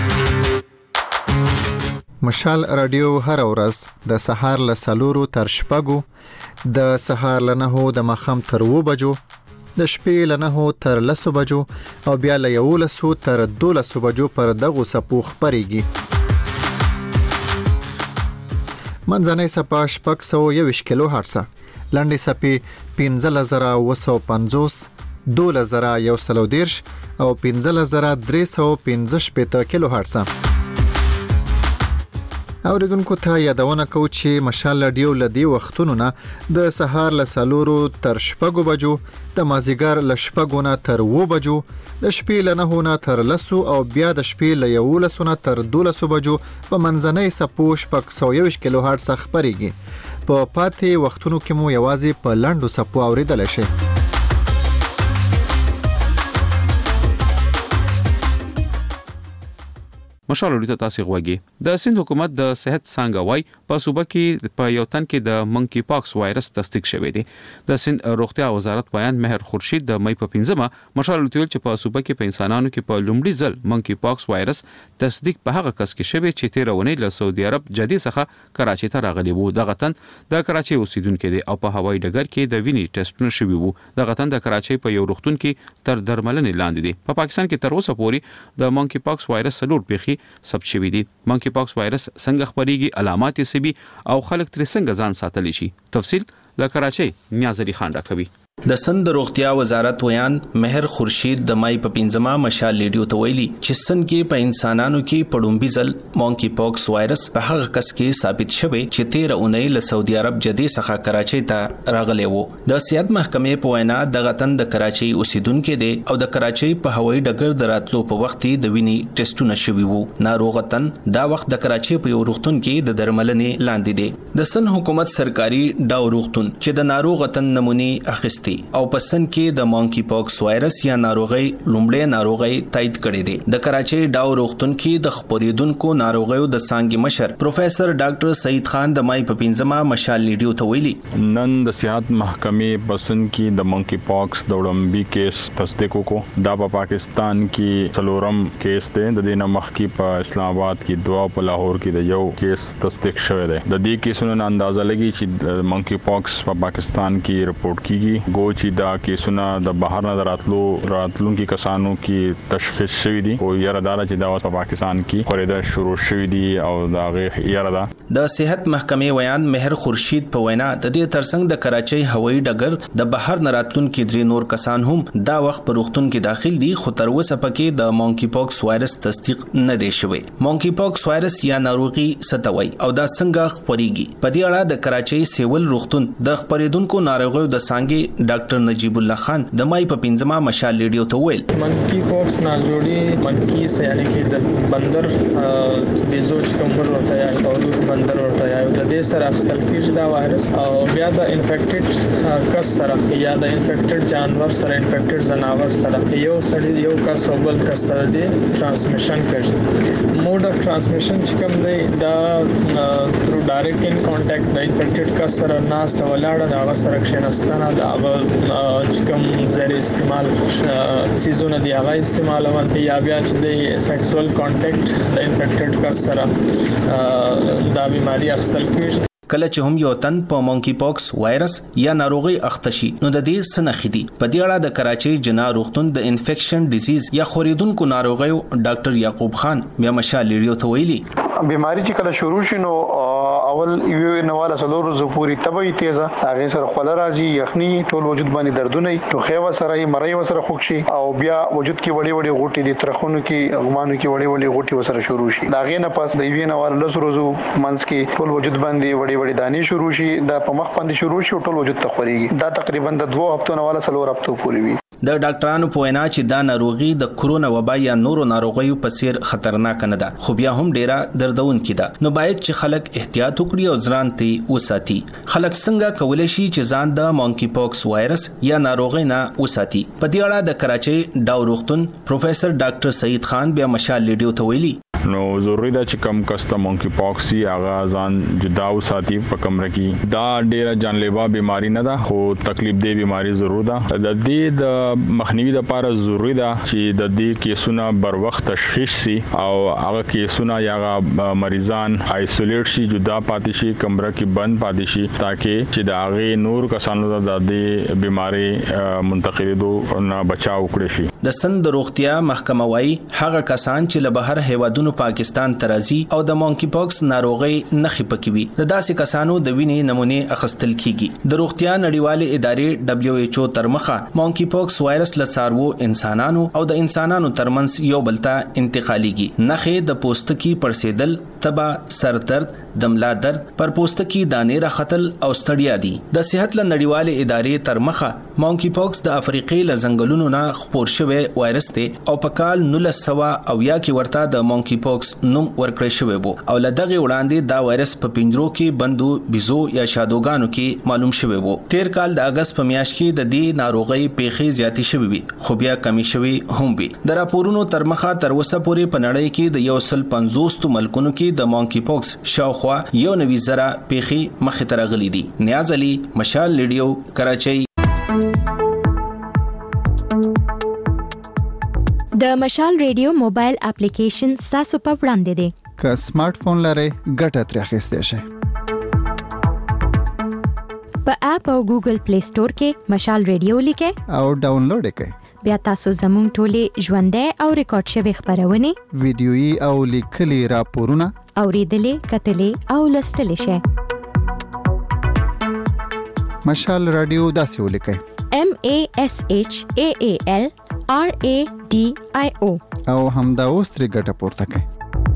مشال رادیو هر ورځ د سهار له سلورو تر شپږو د سهار له نهو د ماښام تر اوو بجو د شپې له نهو تر لسو بجو او بیا له یولسو تر دولسو بجو پر دغو څپو خپرېږي. منځنۍ څپه شپږ سوه یوویشت کیلو هرټزه، لنډې څپې پنځلس زره اوه سوه پنځوس، دولس زره یو سل او دېرش او پنځلس زره درې سوه پنځه شپېته کیلو هرټزه. اوریدونکو ته یادونه کوو چې مشال رادیو له دې وختونو نه د سهار له څلورو تر شپږو بجو، د مازدیګر له شپږو نه تر اوو بجو، د شپې له نهو نه تر لسو او بیا د شپې له یولسو نه تر دولسو بجو په منځنۍ څپو شپږ سوه یوویشت کیلو هرټز خپرېږي. په پاتې وختونو کې مو یوازې په لنډو څپو اوریدلی شئ. مشال اوري ته تاسو غوږی. د سند حکومت د صحت څنګه وای په صوبه کې په یو تن کې د منکی پاکس وایرس تصدیق شوی دی. د سند روغتیا وزارت بیان مهر خورشید د مې په پنځمه مشال اوري چې په صوبه کې په انسانانو کې په لومړي ځل منکی پاکس وایرس تصدیق په هغه کس کې شوی چې تیرونه له سعودي عرب جدي څخه کراچي ته راغلی وو. دغه تن د کراچي اوسیدونکو دی او په هوایي ډګر کې د ویني ټیسټونه شوی وو. دغه تن د کراچي په یو روغتون کې تر درملنې لاندې دی. په پاکستان کې تر اوسه پورې د منکی پاکس وایرس سلور پیخي ثبت شوی دی. منکی پاکس وایرس څنګه خپرېږي، علامات یې څه وي او خلک ترې څنګه ځان ساتلی شي. تفصیل له کراچۍ نیاز علي خان راکوي. د سند روغتیا وزارت ویان مهر خورشید د مای په پنځمه مشال ریډیو ته ویلي چې سن کې په انسانانو کې پړومبي ځل مونکی پاکس وایرس په هغه کس کې ثابت شوی چې تیره اونۍ له سعودي عرب جدي څخه کراچۍ ته راغلی وو. د صحت محکمې په وینا دغه تن د کراچۍ اوسیدونکو دی او د کراچۍ په هوایي ډګر د راتلو په وخت د وینې ټیسټونه شوي وو. ناروغ تن دا وخت د کراچۍ په یو روغتون کې د درملنې لاندې دی. د سن حکومت سرکاري ډاو روغتون چې د ناروغ تن نمونې اخیستي او په سن کې د مونکی پاکس وایرس یا ناروغي لومړی ناروغي تایید کړي دي. د کراچۍ ډاو روغتون کې د خپریدونکو ناروغیو د څانګې مشر پروفیسر ډاکټر سعید خان د مای په پنځمه مشال ریډیو ته ویلي نن د صحت محکمې په سن کې د مونکی پاکس د وړاندې کیس تصدیق وکړو. دا په پاکستان کې څلورم کیس دی. د دې نه مخکې په اسلام آباد کې دوا په لاهور کې د یو کیس تصدیق شوی دی. د دې کیسونو اندازه لګي چې د مونکی پاکس په پاکستان کې رپورت کیږي. گو چې دا کیسونه د بهر نه راتلو راتلونکو کسانو کې تشخیص شوی دي او یاره دا چې دا په پاکستان کې خوريده شروع شوی دي او دا غي یاره دا. د صحت محکمې ویان مهر خورشید په وینا د دې ترڅنګ د کراچۍ هوایي ډګر د بهر نه راتلونکو درې نور کسان هم دا وخت په روغتون کې داخل دي خو تر اوسه پکې د مونکی پاکس وایرس تصدیق نه دی شوی. مونکی پاکس وایرس یا ناروغي ستوي او دا څنګه خپريږي په دې اړه د کراچۍ سیول روغتون د خپریدونکو ناروغیو د څانګې ډاکټر نجیب الله خان د مای په پنځمه مشال ریډیو ته ویل منکی پاکس ناجوړي منکی سه یعنی کې د بندر بیزو چې کوم ورته یا او بندر ورته یا د دې سره خپل کېږي دا وایرس او بیا د انفیکټډ کس سره یا د انفیکټډ جانور سره انفیکټډ زناور سره یو سړی یو کس او بل کس سره دی ترانسمیشن کوي. موډ اف ترانسمیشن چې کوم دی دا تھرو ډایرکټ ان کانټیکټ د انفیکټډ کس سره ناس ته ولاړه دا سره کښینستنه دا چې کوم زری استعمال سیزونه دی هغه استعمالول یا بیا چې د سیکسوال کانټیکټ د انفیکټډ کس سره دا بیماری اخیستل کیږي. کله چې هم یو تن په مونکی پاکس وایرس یا ناروغي اختشي نو د دې سنخې دي. په دې اړه د کراچۍ جنا روغتون د انفیکشن ډیزیز یا خوریدونکو ناروغیو ډاکټر یعقوب خان بیا مشال ریډیو ته ویلي بیماری چې کله شروع شینو اول یو نواله سلور زپوري تبي تیزه هغه سره خپل راځي یخني ټول وجود باندې دردونه ټوخه وسره مړی وسره خوښي او بیا وجود کې وړي وړي غوټي دي ترخونو کې اغمانو کې وړي وړي غوټي وسره شروع شي. دا غي نه پاس د یو نواله لس روزو منځ کې ټول وجود باندې وړي وړي دانی شروع شي. دا په مخ باندې شروع شي ټول وجود ته خوريږي. دا تقریبا د دوه هفتو نواله سلور هفتو پورې وي. د ډاکټرانو په وینا چې دا ناروغي د کرونا وبا یا نورو ناروغیو په څیر خطرناک نه ده خو بیا هم ډیره دردونکې ده. نو باید چې خلک احتیاط وکړي او ځان ته وساتي. خلک څنګه کولای شي چې ځان د مونکی پاکس وایرس یا ناروغي نه وساتي؟ په دې اړه د کراچۍ ډاو روغتون پروفیسر ډاکټر سعید خان بیا مشال ریډیو ته ویلي نو ضروری ده چې کم کسته مونکی پاکس هغه ځان جدا وساتي په کمره کې. دا ډیره جانلیوا بیماری نه ده خو تکلیف دی بیماری ضرور ده. د دې د مخنیوي لپاره ضروری ده چې د دې کیسونه بر وخت تشخیص شي او هغه کیسونه یا مریضان آیسولیټ شي جدا پاتې شي کمره کې بند پاتې شي ترڅو چې د هغه نور کسانو د دې بیماری منتقلیدو نه بچاو کړي شي. د سند روغتیا محکمه وايي هغه کسان چې له بهر هیوادونو پاکستان ترازی او د مونکی پاکس ناروغي نخي پکې وي د داسې کسانو د وینې نمونه اخیستل کیږي. د روغتیا نړیوالې ادارې دبليو ایچ او تر مخه مونکی پاکس وایرس له څاروو انسانانو او د انسانانو ترمنځ یو بل ته انتقاليږي. نخي د پوستکي پړسېدل تبا سر درد دملا درد پر پوستکي دانې راختل او ستړیا دي. د صحت له نړیوالې ادارې تر مخه مونکی پاکس د افریقې له ځنګلونو نه خپور شوی وایرس دی او په کال نولس سوه او یا کې ورته د مونکی پاکس نوم ورکړی شوی وو او لدغه وړاندې دا وایرس په پنجرو کې بندو بيزو یا شادوګانو کې معلوم شوی وو. تیر کال د اگست په میاشت کې د دې ناروغي پیښې زیاتې شوې وي خو بیا کمی شوی هم وي. د راپورونو تر مخه تر اوسه پورې په نړۍ کې د یو سل پنځوس ملکونو کې د مونکی پاکس شاوخوا یو نوي زره پیښې مخې ته راغلي دي. نیاز علي مشال ریډیو کراچۍ. د مشال ریډیو موبایل اپلیکیشن تاسو په وړاندې دی. که سمارټ فون لرئ ګټه ترې اخیستی شئ. په اپ او ګوګل پلی سٹور کې مشال ریډیو لیکئ او ډاونلوډ کړئ. بیا تاسو زموږ ټولې ژوندۍ او ریکارډ شوي خبرونه ویډیويي او لیکلي راپورونه اوریدلې کتلې او لوستلې شئ. مشال رادیو داسې ولیکئ: M A S H A A L R A D I O او همدا اوس ترې ګټه پورته کړئ.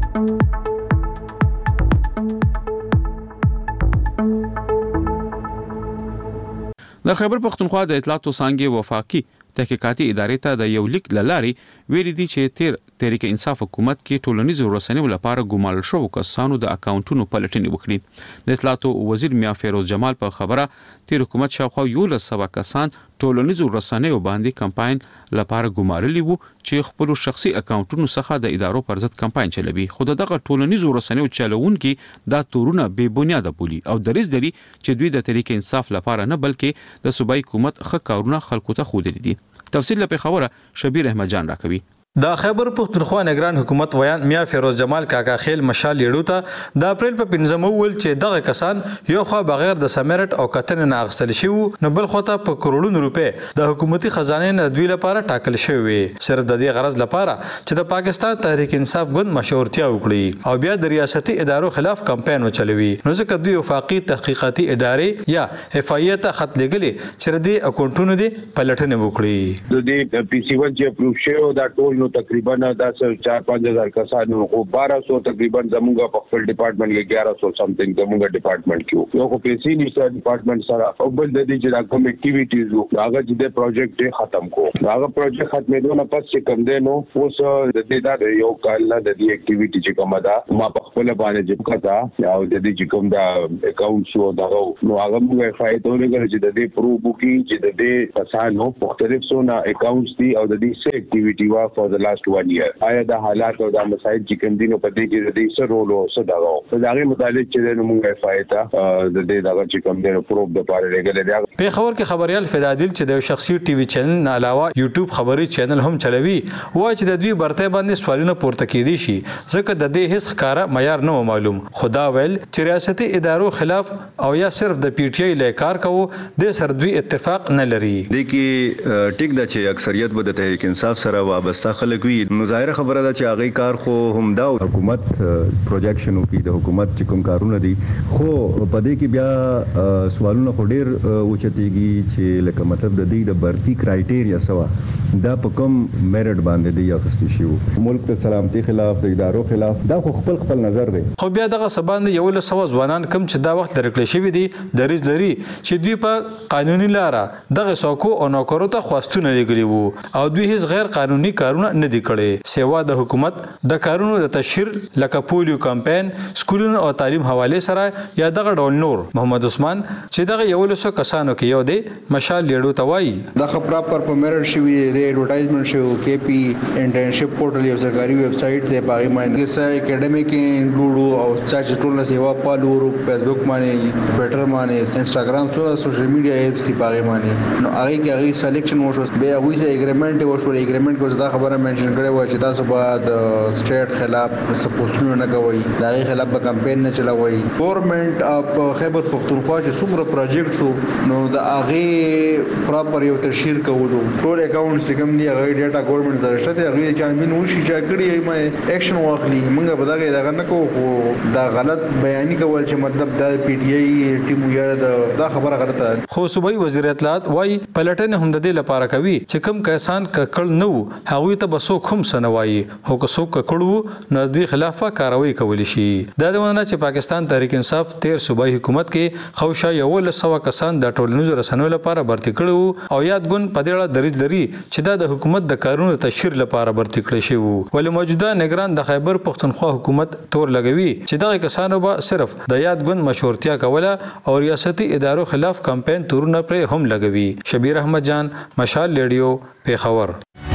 د خیبر پختونخوا د اطلاعاتو څانګې وفاقي تحقیقاتي ادارې ته د یو لیک لاري ویلي دي چې تیر تحریک انصاف حکومت کې ټولنیزو رسنیو لپاره ګمارل شو کسانو د اکاونټونو پلټنې وکړي. د اطلاعاتو وزیر میا فیروز جمال په خبره تیر حکومت شاوخوا یو لسو کسان ټولنیزو رسنیو باندې کمپاین لپاره ګمارلي وو چې خپل شخصي اکاونټونو څخه د ادارو پر ضد کمپاین چلوي. خو دغه ټولنیزو رسنیو چلوونکي دا تورونه بې بنیاده بولی او دریز لري چې دوی د تحریک انصاف لپاره نه بلکې د صوبایي حکومت ښه کارونه خلکو ته ښودلي دي. تفصیل په خبره شبیر احمد جان راکوي. د خیبر پختونخوا نگران حکومت ویان میا فیروز جمال کاکا خیل مشال لیړو ته د اپریل په پنځمه ول چې دغه کسان یو خو بغیر د سمیرټ او کتن نه اغستل شي نو بل خو ته په کروڑونو روپے د حکومتي خزانه نه دوی لپاره ټاکل شوی صرف د دې غرض لپاره چې د پاکستان تحریک انصاف ګوند مشورتیا وکړي او بیا د ریاستي ادارو خلاف کمپاین وچلوي. نو ځکه دوی وفاقي تحقیقاتي ادارې یا اف ای ته خط لګلې چې د اکاونټونو دی پلټنه وکړي. د دې پی سی ون چې اپروو شوی دا ټول نو تقریبا دس چار پانچ ہزار کسانو کو بارہ سو تقریبا زمونږ په خپل ډپارټمنټ کې گیارہ سو سمثینګ زمونږ ډپارټمنٹ کې یو خو پیسې نشته ډپارټمنٹ سره او بل د دې چې دا کوم اکټیویټیز وو هغه چې د پروجیکټ ختم کو هغه پروجیکټ ختمېدو نه پس چې کوم دی نو اوس د دې دا یو کال نه د دې اکټیویټی چې کومه ده ما په خپل باندې چې پکتا او د دې چې کوم دا اکاونټ شو دا نو هغه موږ فایده ولګل چې د دې پروف وکي چې د دې کسانو مختلف سونه اکاونټس دي او د دې سه اکټیویټی وا فور د لاست ون ایئر آیا د حالات او د مسایل چې کوم دینو په دې کې د دې سره رول او صداغو په دغه متعلق چې د موږ فایده د دې دغه چې کوم دینو پروف د پاره لګل دی. په خبر کې خبريال فدادل چې د شخصي ټي وي چینل نه علاوه یوټیوب خبري چینل هم چلوي وای چې د دوی برته باندې سوالونه پورته کېدي شي ځکه د دې هیڅ ښکارا معیار نه معلوم. خدا ویل چې ریاستي ادارو خلاف او یا صرف د پی ټ آی له کار کوو د سر دوی اتفاق نه لري. د کې ټیک د چې اکثریت به د تحریک انصاف سره وابسته خلک وي نو ظاهر خبره ده چې هغه کار خو هم دا حکومت پروجیکشن کوي د حکومت چې کوم کارونه دي خو په دې کې بیا سوالونه خو ډیر اوچتيږي چې لکه مطلب د دې د برتی کرایټیریا سوا دا په کوم میرټ باندې دی اخستې شي ملک ته سلامتی خلاف د ادارو خلاف دا خو خپل خپل نظر دی. خو بیا دغه سباند یو له سو ځوانان کم چې دا وخت لرکړل شوی دي دریز لري چې دوی په قانوني لار دغه سوکو او نوکرو ته خواستونه لګلی وو او دوی هیڅ غیر قانوني کارونه نه دي کړي سیوا د حکومت د کارونو د تشهیر لکه پولیو کمپاین سکولونو او تعلیم حواله سره یا دغه ډول نور. محمد عثمان چې دغه یو له سو کسانو کې یو دی مشال لیړو توای د خبره پر په میرټ شوی دی ایڈورټایزمنت شو کې پی انټرنشپ پورټل یو سرکاري ویب سټ دی باغی باندې سه اکیډمیک انکلوډ او چارج ټول سیوا پالو فیسبوک باندې ټوئیټر باندې انستګرام سره سوشل میډیا ایپس دی باغی باندې نو هغه کې هغه سلیکشن وشو به هغه سره اګریمنت وشو اګریمنت کو دا خبره منشن کړي و چې تاسو به د سټیټ خلاف سپورټونه نه کوي دا غي خلاف به کمپاین نه چلوي. ګورنمنت اپ خیبر پختونخوا چې څومره پروجیکټ شو نو دا هغه پراپر یو تشهیر کولو ټول اکاونټ څنګه دی هغه ډیټا ګورنمنت سره شته هغه چې امین وشي چې کړی ما اکشن واخلي موږ به دا دغه نه کوو خو دا غلط بیان کول چې مطلب دا پی ټ آی ټیم یې دا خبره غلطه. خو صوبایي وزیر اطلاعات وای پلټنه هم د دې لپاره کوي چې کم کسان ککړ نه وو هغه ته بسو کوم سنوي هو که څوک کړو نو دوی خلاف کاروي کول شي. دا دونه چې پاکستان تحریک انصاف تیر صوبایي حکومت کې خوشا یو له سو کسان د ټولنیزو رسنیو لپاره برتی کړو او یادګون په دې اړه دریځ لري چې دا د حکومت د کارونو تشهیر لپاره برتی کړی شي ولې موجوده نگران د خیبر پختونخوا حکومت تور لګوي چې دغه کسانو به صرف د یادګون مشورتیا کوله او ریاستي ادارو خلاف کمپاین تورونه پر هم لګوي. شبیر احمد جان مشال لیډیو پیښور.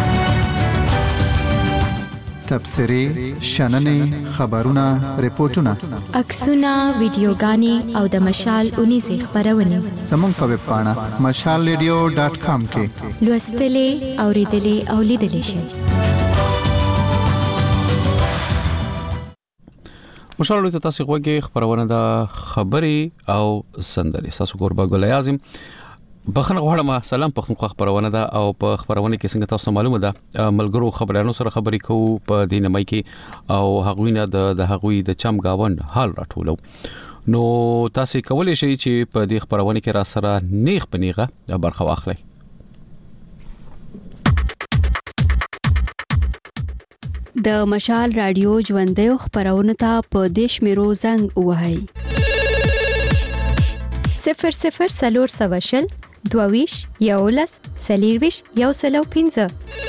تبصری شننې خبرونه ریپورتونه عکسونه ویډیوګانې او د مشال اونیزه خبرونه زموږ په ویب پاڼه مشال ریډیو ډاټ کام کې لوستلې اوریدلې او لیدلې شئ. مشال ته تاسو غوږی خبرونه د خبري او سندري تاسو ګوربا ګل اعظم بخنه غواړم سلام پښتونخوا خبرونه ده او په خبرونه کې څنګه تاسو معلومه ده ملګرو خبرانو سره خبرې کوو په دینمای کې او هغوی نه د هغوی د چم گاون حال راټولو نو تاسو کولای شئ چې په دې خبرونه کې را سره نیغ پنیغه برخه واخلئ. د مشال رادیو ژوندۍ خبرونه ته په دیش میرو زنګ وهاي صفر صفر سلور سواشل دوویش یولس سلیرویش یو سلو پینزه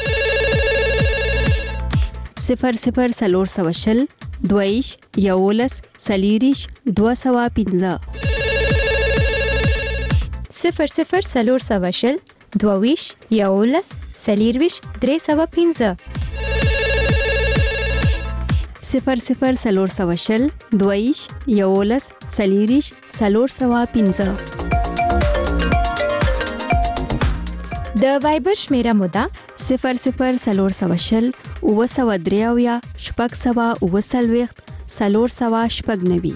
صفر صفر سلور سواشل دوویش یولس سلیریش دو سوا پینزه صفر صفر سلور سواشل دوویش یولس سلیرویش درې سوا پینزه صفر صفر سلور سواشل دویش یولس سلیریش سلور سوا پینزه د وایبر شمیره مودا صفر صفر سلور سواشل او سوا دریاویا شپږ سوا او سلويخت سلور سوا شپږ نوي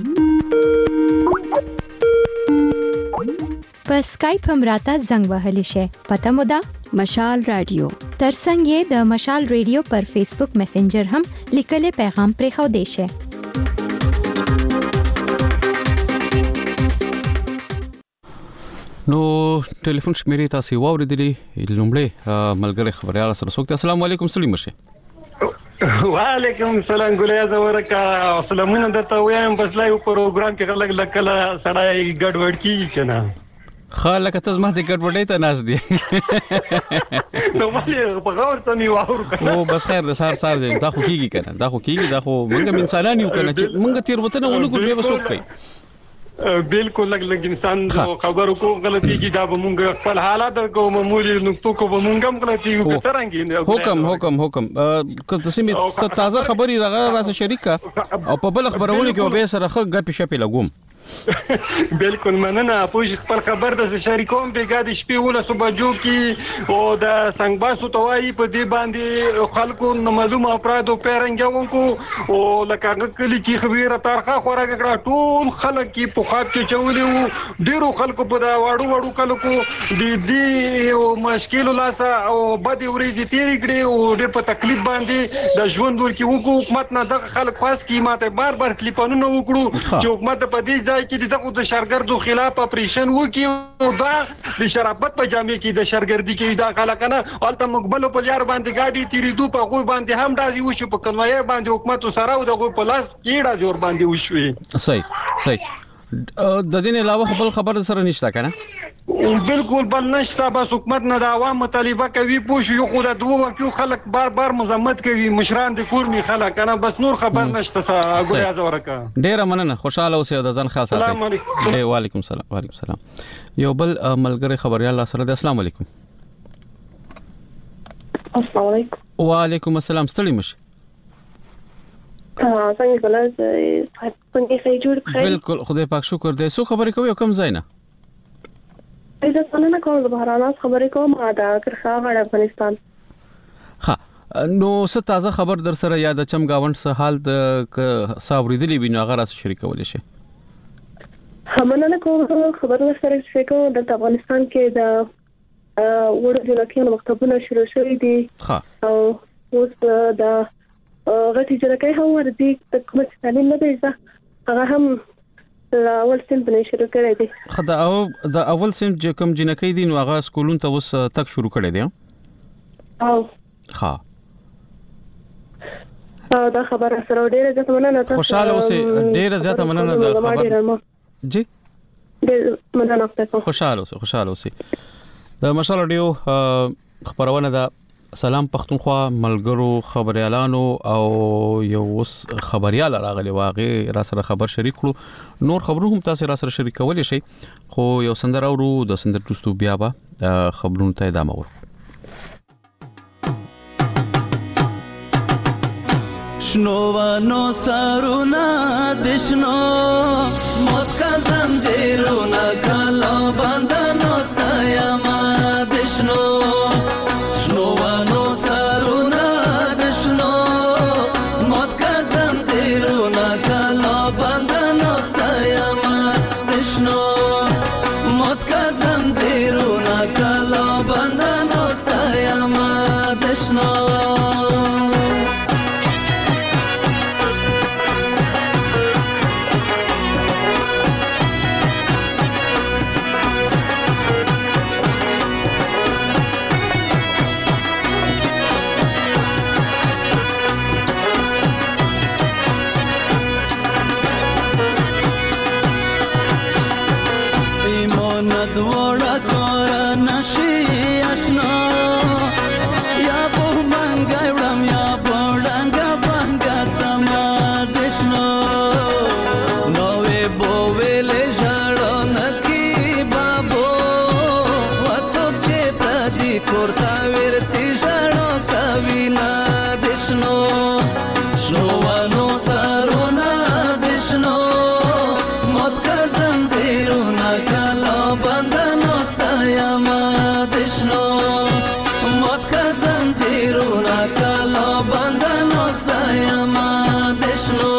په سکایپ هم راته زنګ وهلی شي پته مودا مشال رادیو ترڅنګ یې د مشال رادیو پر فیسبوک میسنجر هم لیکلي پیغام پرې خو دی شي نو ټلیفون شمیرې تاسو واوریدلې لومړی ملګری خبريال سره سوکته السلام علیکم سلیم شه وعلیکم السلام ګلیا زورکا سلامونه درته وایم بس لایو پروګرام کې غلګ لکله سړی ګډوډ کیږي کنه خاله کته زما د ګډوډۍ ته ناز دي نو مالې په غور سمي واور کنه او بس خیر د سار سار دې دا خو کیږي کنه دا خو کیږي دا خو موږ انسانان یو کنه چې موږ تیر وته نه ونګو به وسوک کوي بالکل لګ لګ انسان خبرو کو غلطي کی دا به مونږ خپل حالات کو معمولی نقطو کو به مونږ هم غلطي کو څنګه حکم حکم حکم که تاسو می تازه خبري راغله راس شریکه او په بل خبرونه کې به سره خګ غپی شپې لګوم بالکل مننه پوه خپل خبر د شریکوم به ګاد شپې ولا صبح جو کی او د څنګه توای په دې باندې خلکو معلومه افراد او پیرنګونکو او لکه کلی کی خبره تارخه خوراک کړه ټول خلک کی په خاط کې چولې ډیرو خلکو په دا واړو واړو کلکو د دې او مشکل لاسه او بد ورېږي تیری کړي او ډېر په تکلیف باندې د ژوند ورکی وکړو حکومت نه د خلک خاص کی ماته بار بار ټلیفونونه وکړو چې حکومت په دې ځای کې دغه د شرګردو خلاف اپریشن وکي او دا د شرابت په جامع کې د شرګردي کې دا خلکنه الته مقبل په یار باندې گاډي تیری دو په غو باندې هم دازي وشو په کنوای باندې حکومت سره او دغه په لاس کیډا جوړ باندې وشوي صحیح صحیح د دین علاوه خپل خبر سره نشته کنه بالکل بل نشته بس حکومت نه د عوام مطالبه کوي پوښ یو خو د دوه وکیو خلک بار بار مزمت کوي مشران د کورنی خلک کنه بس نور خبر نشته ګوریا زورکا ډیر مننه خوشاله اوسئ د ځان خیال ساتئ السلام علیکم اے وعلیکم السلام وعلیکم السلام یو بل ملګری خبريال سره د السلام علیکم السلام علیکم وعلیکم السلام ستړي مشه اه څنګه کولای شئ څنګه خی جوړ بخیر بالکل خدای پاک شکر دې سو خبرې کوي کوم ځای نه زه څنګه نه کوم د بهرانه خبرې کوم دا کرخا غړ افغانستان ها نو څه تازه خبر در سره یاد چم گاوند سه حال د صابریدلی وینو هغه راس شریکول شي همنه نه کوم خبر سره شریکو د افغانستان کې د وړو جلکې مکتبونه شروع شوي دي ها او اوس د غټي جلکې هم ورته د کوم تعلیم نه دی هغه هم اول سم بنې شروع کړی دی خدا او د اول سم چې کوم جنکې دي نو هغه سکولون ته وس تک شروع کړی دی او ها دا خبره سره ډیره ځته مننه تاسو خوشاله اوسئ ډیره ځته مننه د خبر جی ډیره مننه تاسو خوشاله اوسئ خوشاله اوسئ د مشال رادیو خبرونه ده سلام پختونخوا ملګرو خبريالانو او یو وس خبريال راغلي واغې را سره خبر شریک کړو نور خبرونه هم تاسو را سره شریک کولای شئ خو یو سندر اورو د سندر دوستو بیا به خبرونه ته ادامه ورکړو شنو ونو سرونا دشنو موت کا زنجیرونا کلا بندنو ستایما دشنو شنو ونو سرونا دشنو موت کا زنجیرونا کلا بندنو ستایما دشنو موت کا زنجیرونا کلا بندنو ستایما دشنو دوړه کور نشي آشنا یا په منګا وړم یا بوډنګ بنګا سما دشنو نو وې بو ویلې ژړو نکی بابو وڅوک چې پردي کورتا ورڅي ژړو کوي نا دشنو شنو ونو سرونه دشنو موت کا زنجیرونه کلا بندنو ستایما دشنو موت کا زنجیرونه کلا بندنو ستایما دشنو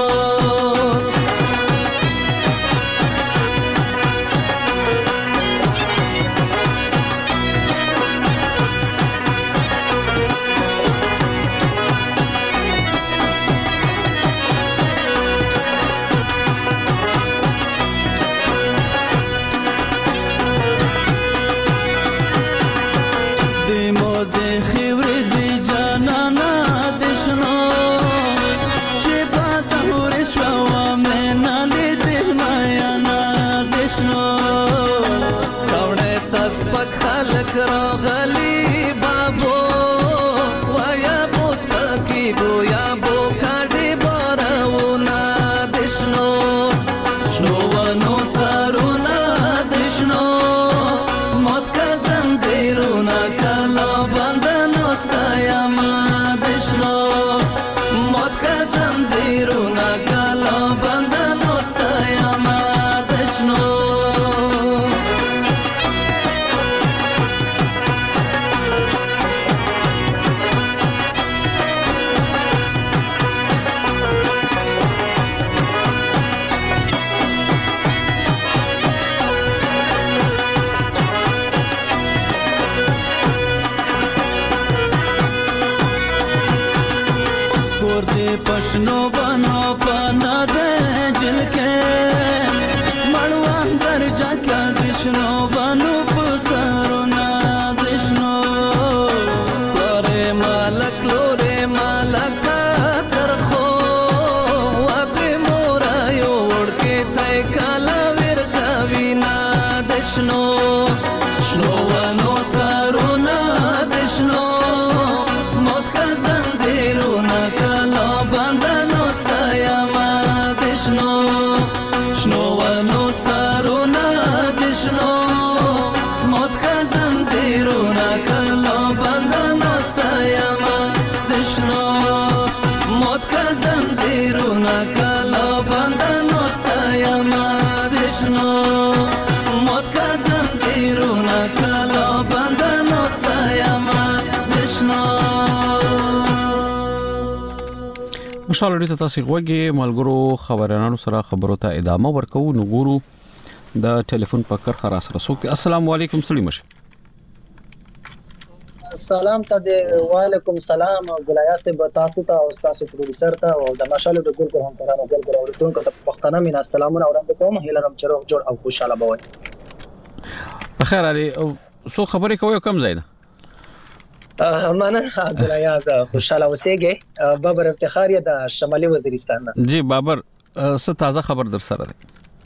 سپک خلق راغلی بابو ویا بوس پکی گویا بو کاډي بارونه دشنو شنو ونو سرونه دشنو موت کا زنجیرونه کلا بندنو ستایما دشنو موت کا زنجیرونه کلا بندنو ستایما دشنو पशनो बनो पना दे जिनके मड़वा दर जाका दिशनो बनो पुसरो ना दिशनो लोरे मालक लोरे मालक कर खो वाके मोरा यो उड़ के तय काला वीर कविना दिशनो शनो वनो सरो ना दिशनो मोत का जंजीरो ना कला बंधनो स्तयमा दिशनो शनो वनो सरो ना दिशनो मोत का जंजीरो ना कला बंधनो स्तयमा दिशनो मोत का जंजीरो ना कला बंधनो स्तयमा दिशनो मोत का जंजीरो ना कला बंधनो स्तयमा दिशनो مشال لري تاسو غوږی ملګرو خبرانو سره خبرو ته ادامه ورکو نو ګورو د ټلیفون په کر خلاص رسوک السلام علیکم سلیم شه سلام ته وعلیکم سلام ګلیا سے بتاته تا او استاد پروډوسر ته او د مشال د ګل کو هم قرانو ګل کو اورتون کو پښتنه مینا سلامونه وړاندې کوم هیلرم چرو جوړ او خوشاله بوي بخیر علي سو خبرې کوي کم زیاده مننه ګلیا ز خوشاله اوسېږي بابر افتخار یې د شمالي وزیرستان جی بابر څه تازه خبر در سره ده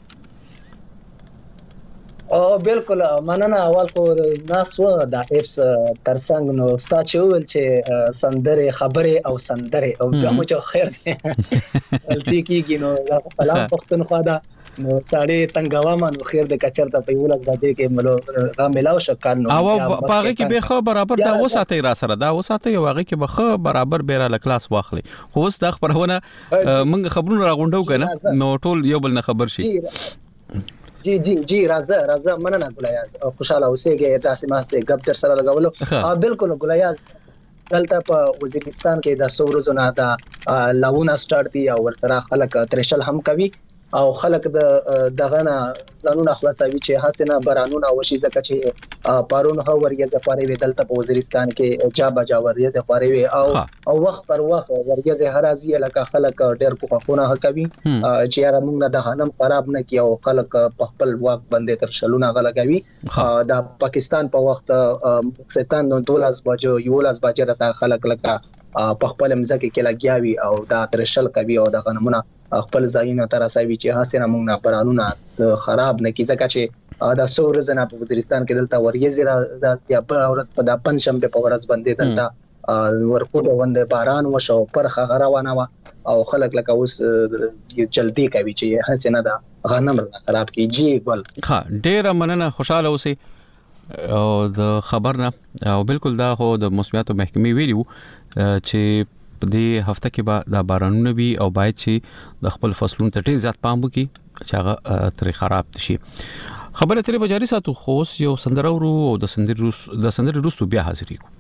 او بالکل مننه اول خو ناس و د اپس ترڅنګ نو ستا چول چې سندره خبره او سندره او کوم چې خیر دی التی کیږي نو سلام پښتونخوا دا نو ساړي تنګوا مانو خیر د کچر ته په ولګ باندې کې ملو غا ملاو شکان نو او باغې کې به خو برابر دا وساته را سره دا وساته یو هغه کې به خو برابر بیره ل کلاس واخلي خو اوس د خبرونه موږ خبرونه راغونډو کنه نو ټول یو بل نه خبر شي جی جی جی راځه راځه مننه ګلایاز خوشاله اوسېږي تاسو ما سره غب تر سره لګولو بالکل ګلایاز دلته په وزیرستان کې د سورزو نه دا لاونه سٹارټ دی او ور سره خلک ترشل هم کوي او خلک د دغه نه قانون خلاصوي چې حسنه برانونه وشي ځکه چې پارون هو ورګه زفاري وی دلته په وزیرستان کې جا بجا ورګه زفاري وی او او وخت پر وخت ورګه زهرازي لکه خلک ډېر کو خونه کوي چې یاره موږ نه د غنم خراب نه کی او خلک په خپل واک باندې تر شلونه غلګوي د پاکستان په وخت ستان نو دولس بجو یولس بجو سره خلک لکه په خپل مزه کې لګیاوي او دا ترشل کوي او د غنمونه خپل ځایونه تر اساوي چې حسنه موږ نه پرانونه خراب نه کی ځکه چې دا څو ورځې په وزیرستان کې دلته وریځ راځي یا په ورځ په د پنځم په ورځ باندې دلته ورکوټ باندې باران وشو پرخه غروانه وا او خلک لکه اوس جلدی کوي چې حسنه دا غنم خراب کی جی ګل ها ډیر مننه خوشاله اوسئ او د خبر نه او بالکل دا خو د موسمیاتو محکمې ویلو چې په دې هفته کې به دا بارانونه وي او باید چې د خپل فصلونو ته ډیر زیات پام وکړي چې هغه ترې خراب شي. خبره ترې به جاري ساتو خو یو سندره ورو او د سندرې روس د سندرې روس بیا حاضرې کو.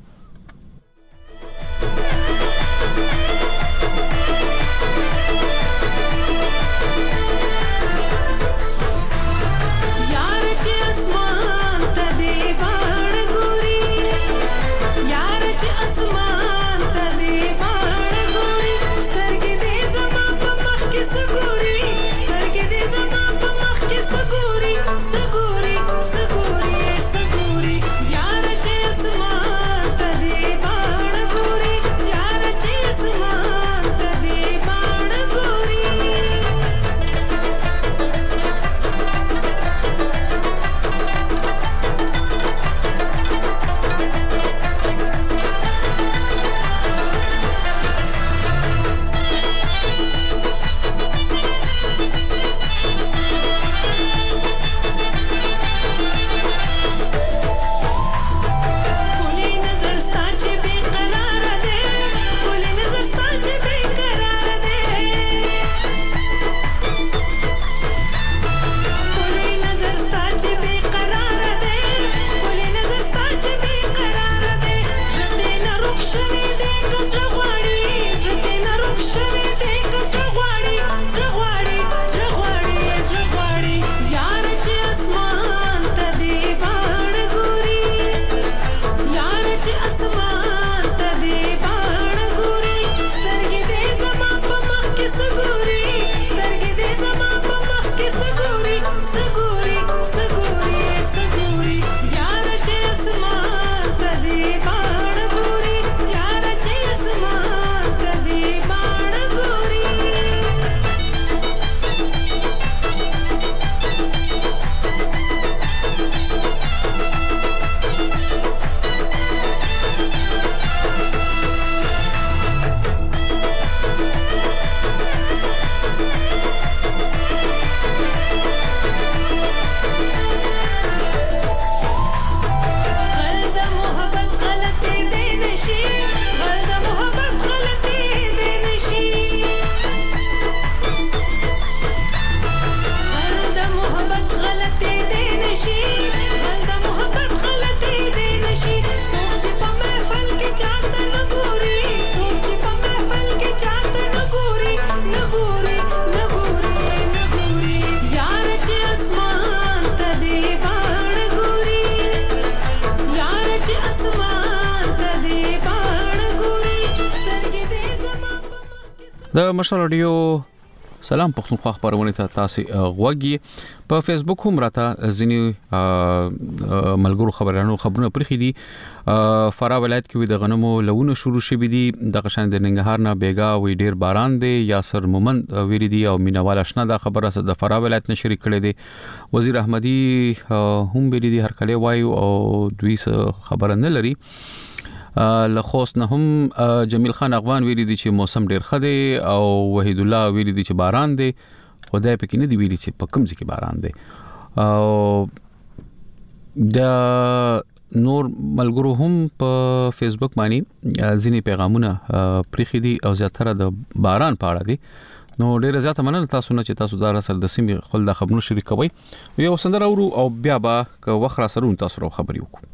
د مشال رادیو سلام پښتونخوا خبرونه ته تاسو غوږی په فیسبوک هم راته ځینی ملګرو خبرانو خبرونه پرخي دي. فرا ولایت کې د غنمو لونه شروع شوې دي د قشان د ننګرهار نه بیګا وی ډیر باران دی یاسر مومند ویری دی او مینوال آشنا د خبره سره د فرا ولایت نشری کړي دي. وزیر احمدی هم ویری دی هر کله وایو او دوی خبره نه لري. لخوس نه هم جمیل خان اغوان ویلی دی چې موسم ډیر خدي او وحید الله ویلی دی چې باران دی خدای پکې نه دی ویلی چې په کوم ځای کې باران دی. او د نور ملګرو هم په فیسبوک باندې ځینی پیغامونه پریخي دي او زیاتره د باران په اړه دي. نو ډیر زیاته مننه تاسو نه چې تاسو دا سره د سیمې خپل د خبرونو شریکوي. یو سندره ورو او بیا به که وخت را سره تاسو سره خبرې وکړو.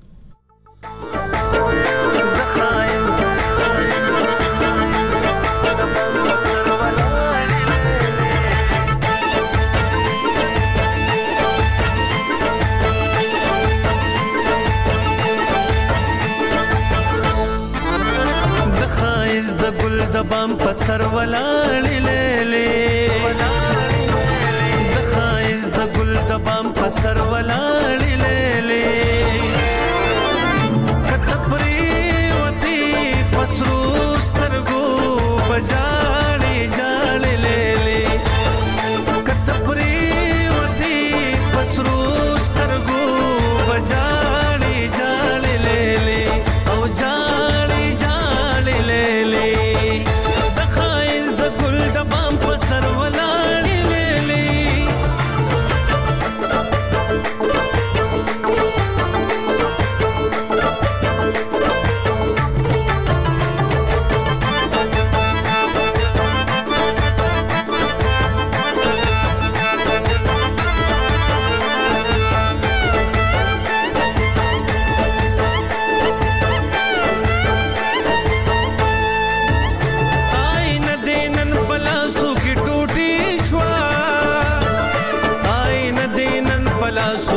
د ګل د بام په سر ولاړې لیلې د خایز د ګل د بام په سر ولاړې لیلې کته پرې وتی پسرو سترګو بجاړې جاړې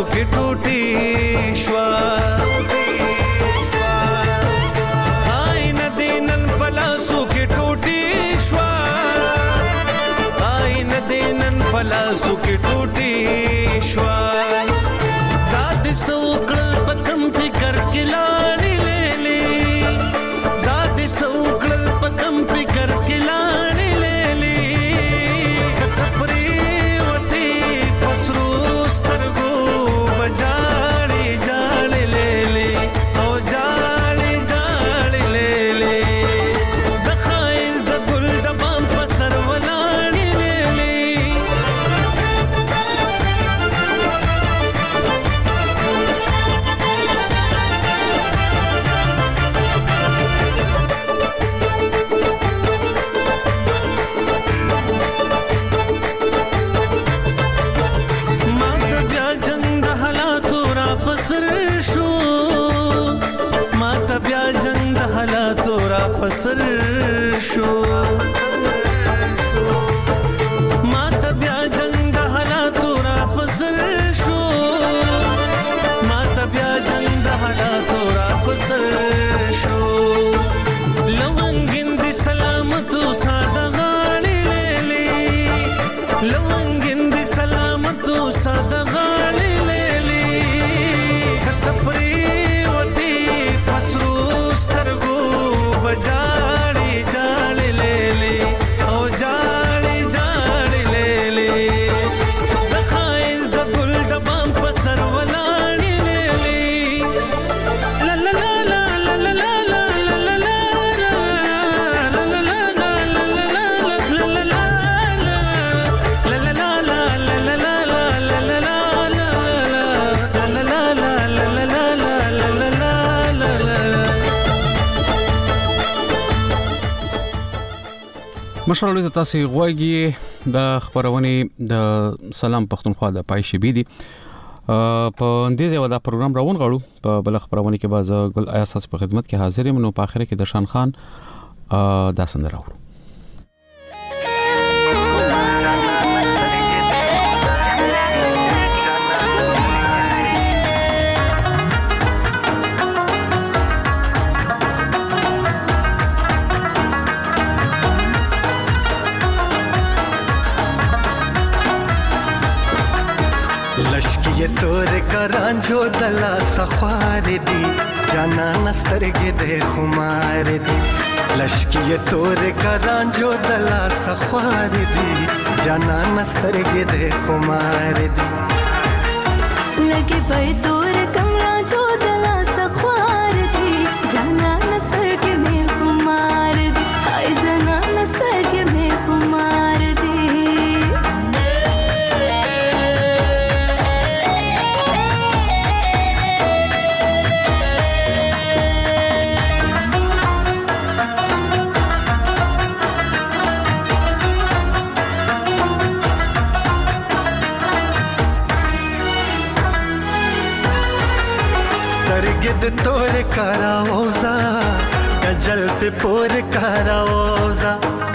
کې ټوټي شوا آینه دینن پلاسو کې ټوټي شوا آینه دینن پلاسو کې ټوټي شوا داد سوکړل پکم فکر کې لاړې لېلې داد سوکړل پکم فکر کې لاړې لېلې کتپري وتی پسرو سترګو بجاړې جاړې لېلې او جاړې جاړې لېلې د خایز د ګل د بام په سر ولاړې لېلې پسر شو ما ته بیا جنگ د حالاتو را پسر شو ما ته بیا جنگ د حالاتو را پسر شو لونګین دي سلامتو ساده غاړي لېلې لونګین دي سلامتو ساده غاړي لېلې کتپري وتی پسرو سترګو جاړي جاړي لېلې او جاړي جاړي لېلې د خایز د ګل د بام په سر ولاړې لېلې لا لا لا لا لا لا لا لا لا لا مشرولې ته تاسو غوږی د خبرونه د سلام پښتونخوا د پای شي بي دي په اندیز یو دا پروګرام راون غړو په بل خبرونه کې باز ګل اساس په خدمت کې حاضر یم نو په اخر کې د شان خان دا سند راوړو ये तोर करांजो दला सखार दी जाना नस्तरगे दे खुमार दी लश्की ये तोर करांजो दला सखार दी जाना नस्तरगे दे खुमार दी लगे पे तोर कमरा जो दला सखार दी जाना नस्तरगे में खुमार दी आई जाना नस्तरगे में खुमार दी गिद तोर कराओजा गजल पे पोर कराओजा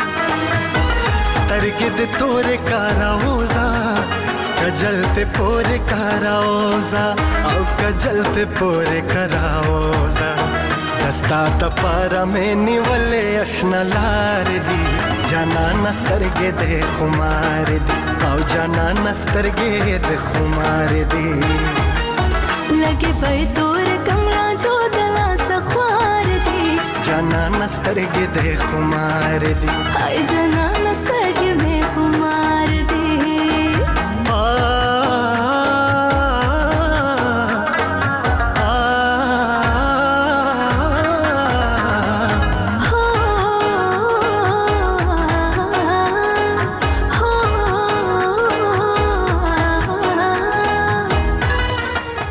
स्तरगिद तोर कराओजा गजल पे पोर कराओजा औ गजल पे पोर कराओजा दस्ता तपारा में निवले अशनलार दी जाना नस्तरगे दे खुमार दी औ जाना नस्तरगे दे खुमार दी लगे पे तोर कमरा जो दला सखार दी जाना नस्तरगे दे खुमार दी आई जाना